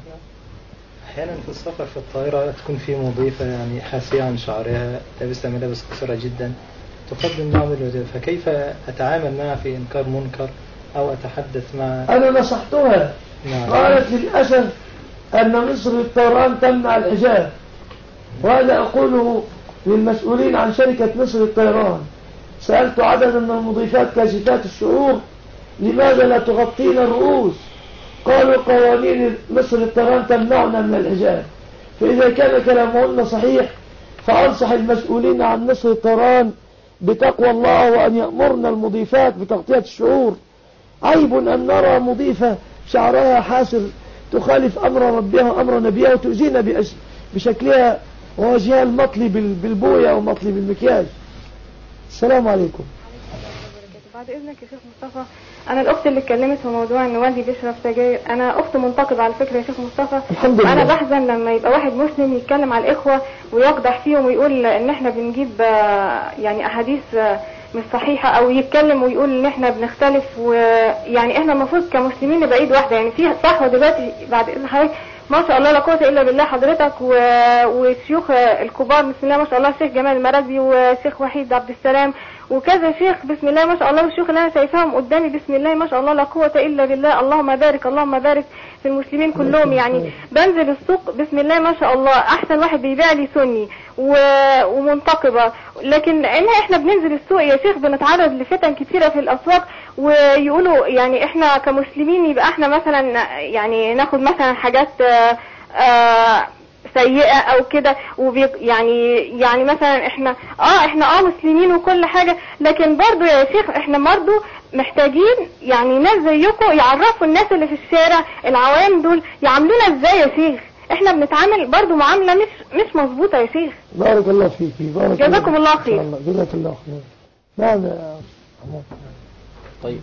أحيانا في السفر في الطائرة تكون في مضيفة يعني حاسية عن شعرها، لابسة ملابس قصيرة جدا، تقدم نوع من الوجه، فكيف أتعامل معها في إنكار منكر أو أتحدث معها؟ أنا نصحتها. نعم. قالت للأسف أن مصر للطيران تمنع الحجاب، وهذا أقوله للمسؤولين عن شركة مصر للطيران. سألت عددا من المضيفات كاشفات الشعور لماذا لا تغطين الرؤوس؟ قالوا قوانين مصر للطيران تمنعنا من الحجاب. فإذا كان كلامهن صحيح فأنصح المسؤولين عن مصر للطيران بتقوى الله وأن يأمرنا المضيفات بتغطية الشعور. عيب أن نرى مضيفة شعرها حاسر تخالف أمر ربها وأمر نبيها وتؤذينا بشكلها ووجهها المطلي بالبوية أو مطلي بالمكياج. السلام عليكم. بعد إذنك يا شيخ مصطفى، أنا الأخت اللي اتكلمت في موضوع إن والدي بيشرب سجاير، أنا أخت منتقبة على فكرة يا شيخ مصطفى. الحمد لله. أنا بحزن لما يبقى واحد مسلم يتكلم على الإخوة ويقدح فيهم ويقول إن إحنا بنجيب يعني أحاديث مش صحيحة، أو يتكلم ويقول إن إحنا بنختلف، ويعني إحنا المفروض كمسلمين نبقى إيد واحدة. يعني في صحوة دلوقتي بعد إذن حضرتك ما شاء الله لا قوة إلا بالله حضرتك والشيوخ الكبار بسم الله ما شاء الله، الشيخ جمال المراكبي والشيخ وحيد عبد السلام وكذا شيخ بسم الله ما شاء الله، والشيوخ اللي انا شايفاهم قدامي بسم الله ما شاء الله لا قوة الا بالله. اللهم بارك اللهم بارك في المسلمين كلهم. يعني بنزل السوق بسم الله ما شاء الله، احسن واحد بيبيع لي سني ومنتقبة، لكن احنا بننزل السوق يا شيخ بنتعرض لفتن كتيرة في الاسواق، ويقولوا يعني احنا كمسلمين يبقى احنا مثلا يعني ناخد مثلا حاجات سيئة او كده، يعني مثلا احنا مسلمين وكل حاجة، لكن برضو يا شيخ احنا برضو محتاجين يعني ناس زيكم يعرفوا الناس اللي في الشارع العوام دول يعاملونا ازاي يا شيخ. احنا بنتعامل برضو معاملة مش مظبوطة يا شيخ. بارك الله فيك. جزاكم الله خير. جزاك الله خير. نعم يا محمود. طيب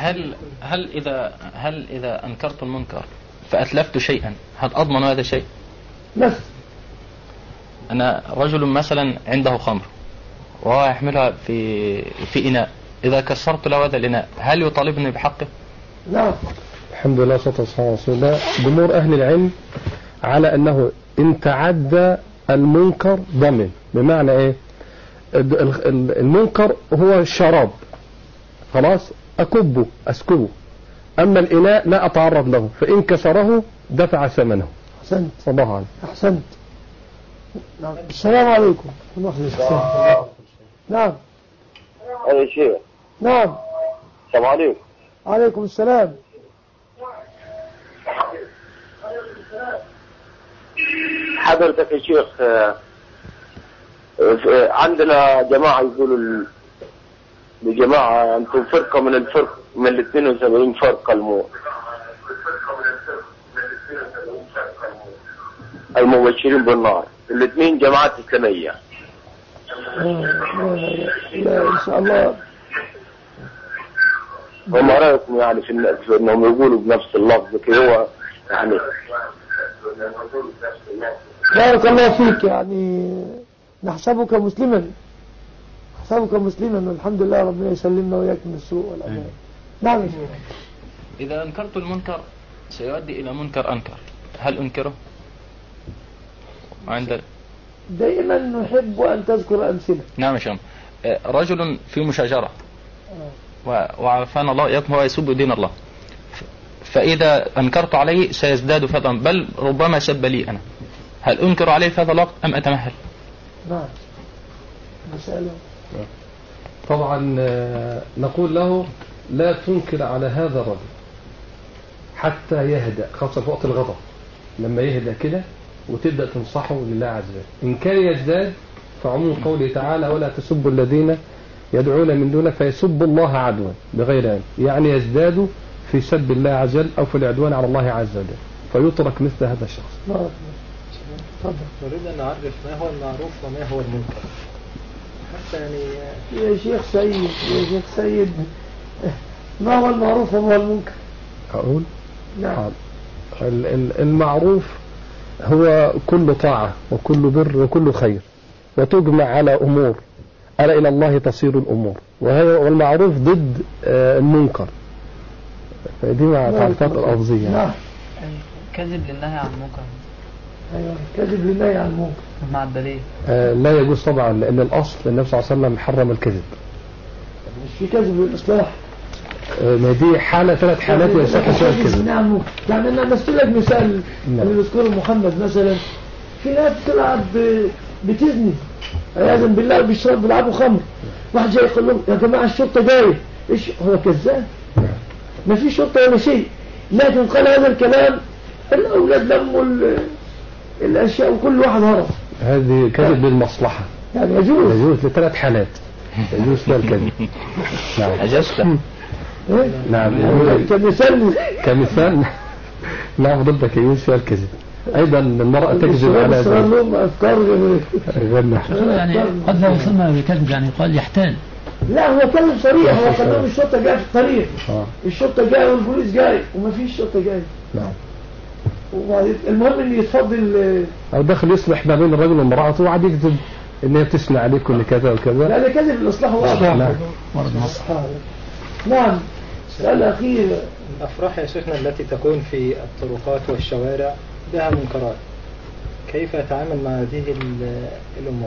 هل إذا أنكرت المنكر فأتلفت شيئا هل أضمن هذا الشيء؟ بس أنا رجل مثلا عنده خمر وهو يحملها في إناء، إذا كسرت له هذا الإناء هل يطالبني بحقه؟ لا. الحمد لله والصلاة والسلام على رسول الله. جمهور أهل العلم على أنه إن تعدى المنكر ضمن. بمعنى إيه؟ المنكر هو الشراب، خلاص أكبه أسكبه، أما الإناء لا أتعرض له، فإن كسره دفع ثمنه. أحسنت. صباحا. أحسنت. نعم. السلام عليكم. نعم. أي شيء. نعم. السلام عليكم. عليكم السلام. حضرتك يا شيخ، عندنا جماعة يقولوا لجماعة أنتم فرقة من الفرق من ال 72 فرقة المبشرين بالنار، الاثنين جماعات إسلامية. لا إن شاء الله وما رأيكم يعني في انهم يقولوا بنفس اللفظ كده هو يعني؟ بارك الله فيك، يعني نحسبك مسلما والحمد لله، ربنا يسلمنا وإياك من السوء والأمان. نعم. إذا أنكرت المنكر سيؤدي إلى منكر أنكر، هل أنكره؟ دائما نحب أن تذكر أمثلة. نعم يا شيخ. رجل في مشاجرة وعافانا الله إياكم هو يسب دين الله، فإذا أنكرت عليه سيزداد فضلا، بل ربما سب لي أنا، هل أنكر عليه في هذا الوقت أم أتمهل؟ نعم. مسألة. طبعا نقول له لا تنكر على هذا الرجل حتى يهدأ، خاصة في وقت الغضب لما يهدأ كده وتبدأ تنصحه لله عز وجل. إن كان يزداد فعموم قوله تعالى ولا تسبوا الذين يدعون من دونه فيسبوا الله عدوا بغير علم، يعني يزداد في سب الله عز وجل أو في العدوان على الله عز وجل، فيترك مثل هذا الشخص. نريد أن نعرف ما هو المعروف وما هو المنكر حتى يعني. يا شيخ سيد ما هو المعروف وما هو المنكر؟ أقول نعم. المعروف هو كل طاعة وكل بر وكل خير، وتجمع على أمور ألا إلى الله تصير الأمور، والمعروف ضد المنكر، دي مع تعريفات الألفظية. نعم. كذب للنهي عن المنكر. أيوة، كذب للنهي عن المنكر مع الدليل. لا يجوز طبعا، لأن الأصل النبي صلى الله عليه وسلم حرم الكذب. مش في كذب للإصلاح. ما دي حالة، 3 حالات يصح فيها الكذب. نعم. يعني أنا مثل لك مثال اللي بيذكره محمد مثلا، في ناس بتلعب بتزني عياذا بالله، بيلعبوا خمر، واحد جاي يقول لهم يا جماعة الشرطة جاية، ايش هو كذاب؟ ما في شرطة ولا شيء، لكن قال هذا الكلام الأولاد لموا الأشياء وكل واحد هرب. هذه كذب بالمصلحة، يعني يجوز ل3 حالات يجوز فيها الكذب. نعم. أجزت. نعم. كمثال نعم ضدك يجوز فيها الكذب. أيضا المرأة تكذب على يعني قد لا يسمى بكذب، يعني قال يحتال. لا هو كلام صريح، هو قال لهم الشرطة جاية في الطريق، الشرطة جاية والبوليس جاي وما فيش شرطة جاي. نعم. المهم ان يتفضل او داخل يصلح ما بين الرجل وامرأته وعاد يكذب ان هي بتسمع عليك كل كذا وكذا. لا ده كذب الاصلاح واضح. نعم. سؤال اخير، الافراح يا شيخنا التي تكون في الطرقات والشوارع بها منكرات، كيف اتعامل مع هذه الامور؟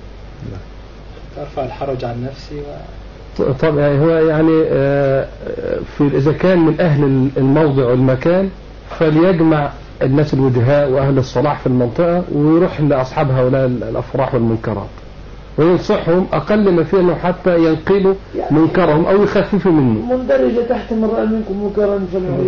ترفع الحرج عن نفسي طبعا هو يعني إذا كان من أهل الموضع والمكان فليجمع الناس الوجهاء وأهل الصلاح في المنطقة ويروح لأصحاب هؤلاء الأفراح والمنكرات وينصحهم أقل ما فيه أنه حتى ينقلوا منكرهم أو يخففوا منه. مندرجة تحت من رأى منكم منكرا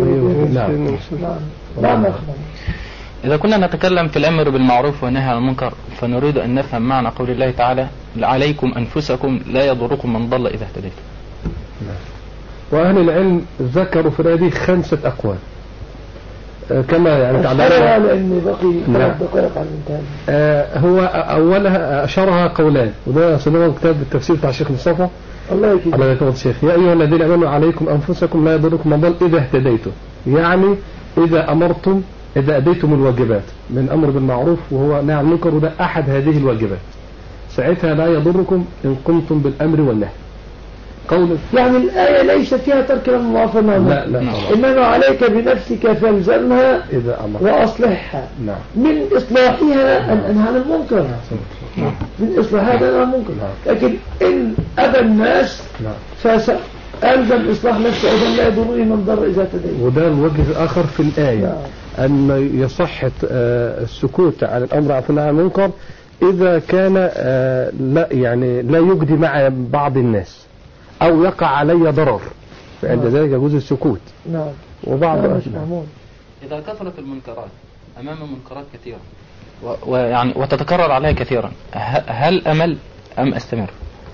نعم. إذا كنا نتكلم في الأمر بالمعروف والنهي عن المنكر فنريد أن نفهم معنى قول الله تعالى عليكم أنفسكم لا يضركم من ضل إذا اهتديتم. وأهل العلم ذكروا في هذه 5 أقوال كما يعني تعلمنا لأن بقي 3 دقائق على الانتهاء. هو أولها أشارها قولان وده صدق كتاب التفسير بتاع الشيخ مصطفى الله يكرمك الشيخ. يا أيها الذين آمنوا عليكم أنفسكم لا يضركم من ضل إذا اهتديتم، يعني إذا أديتم الواجبات من أمر بالمعروف وهو نهي عن المنكر، وده أحد هذه الواجبات، ساعتها لا يضركم إن قمتم بالأمر والنهي. قول يعني الآية ليست فيها ترك المعروف والنهي، لا إنما عليك بنفسك فالزمها وأصلحها. من إصلاحها أن أنهى عن المنكر، من إصلاحها أن أنهى عن المنكر. لكن إن أبى الناس فألزم إصلاح نفسه أيضا لا يضره من ضر إذا تدين. وده الوجه الآخر في الآية أن يصح السكوت عن الأمر عن المنكر إذا كان لا يجدي مع بعض الناس أو يقع علي ضرر، فعند ذلك يجوز السكوت. نعم. وبعض إذا كثرت المنكرات أمام منكرات كثيرة ويعني وتتكرر عليها كثيرا، هل أمل أم أستمر؟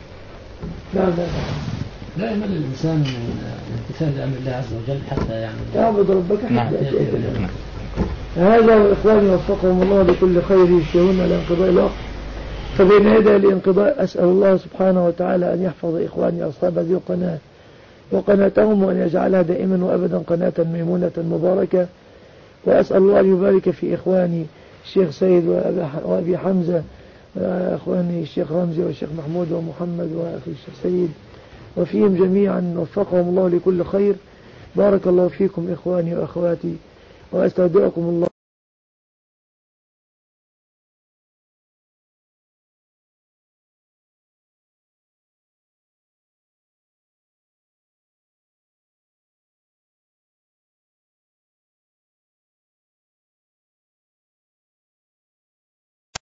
لا يمل الإنسان من الامتثال لأمر الله عز وجل حتى يعني تعبد ربك حتى يأتيك. هذا وإخواني وفقهم الله لكل خير يشيرون على انقضاء الوقت، فبين يدي الانقضاء أسأل الله سبحانه وتعالى أن يحفظ إخواني أصحاب هذه القناة وقناتهم، وأن يجعلها دائما وأبدا قناة ميمونة مباركة. وأسأل الله أن يبارك في إخواني الشيخ سيد وأبي حمزة، وأخواني الشيخ رمزي والشيخ محمود ومحمد وأخي الشيخ سيد، وفيهم جميعا وفقهم الله لكل خير. بارك الله فيكم إخواني وأخواتي، وأستودعكم الله.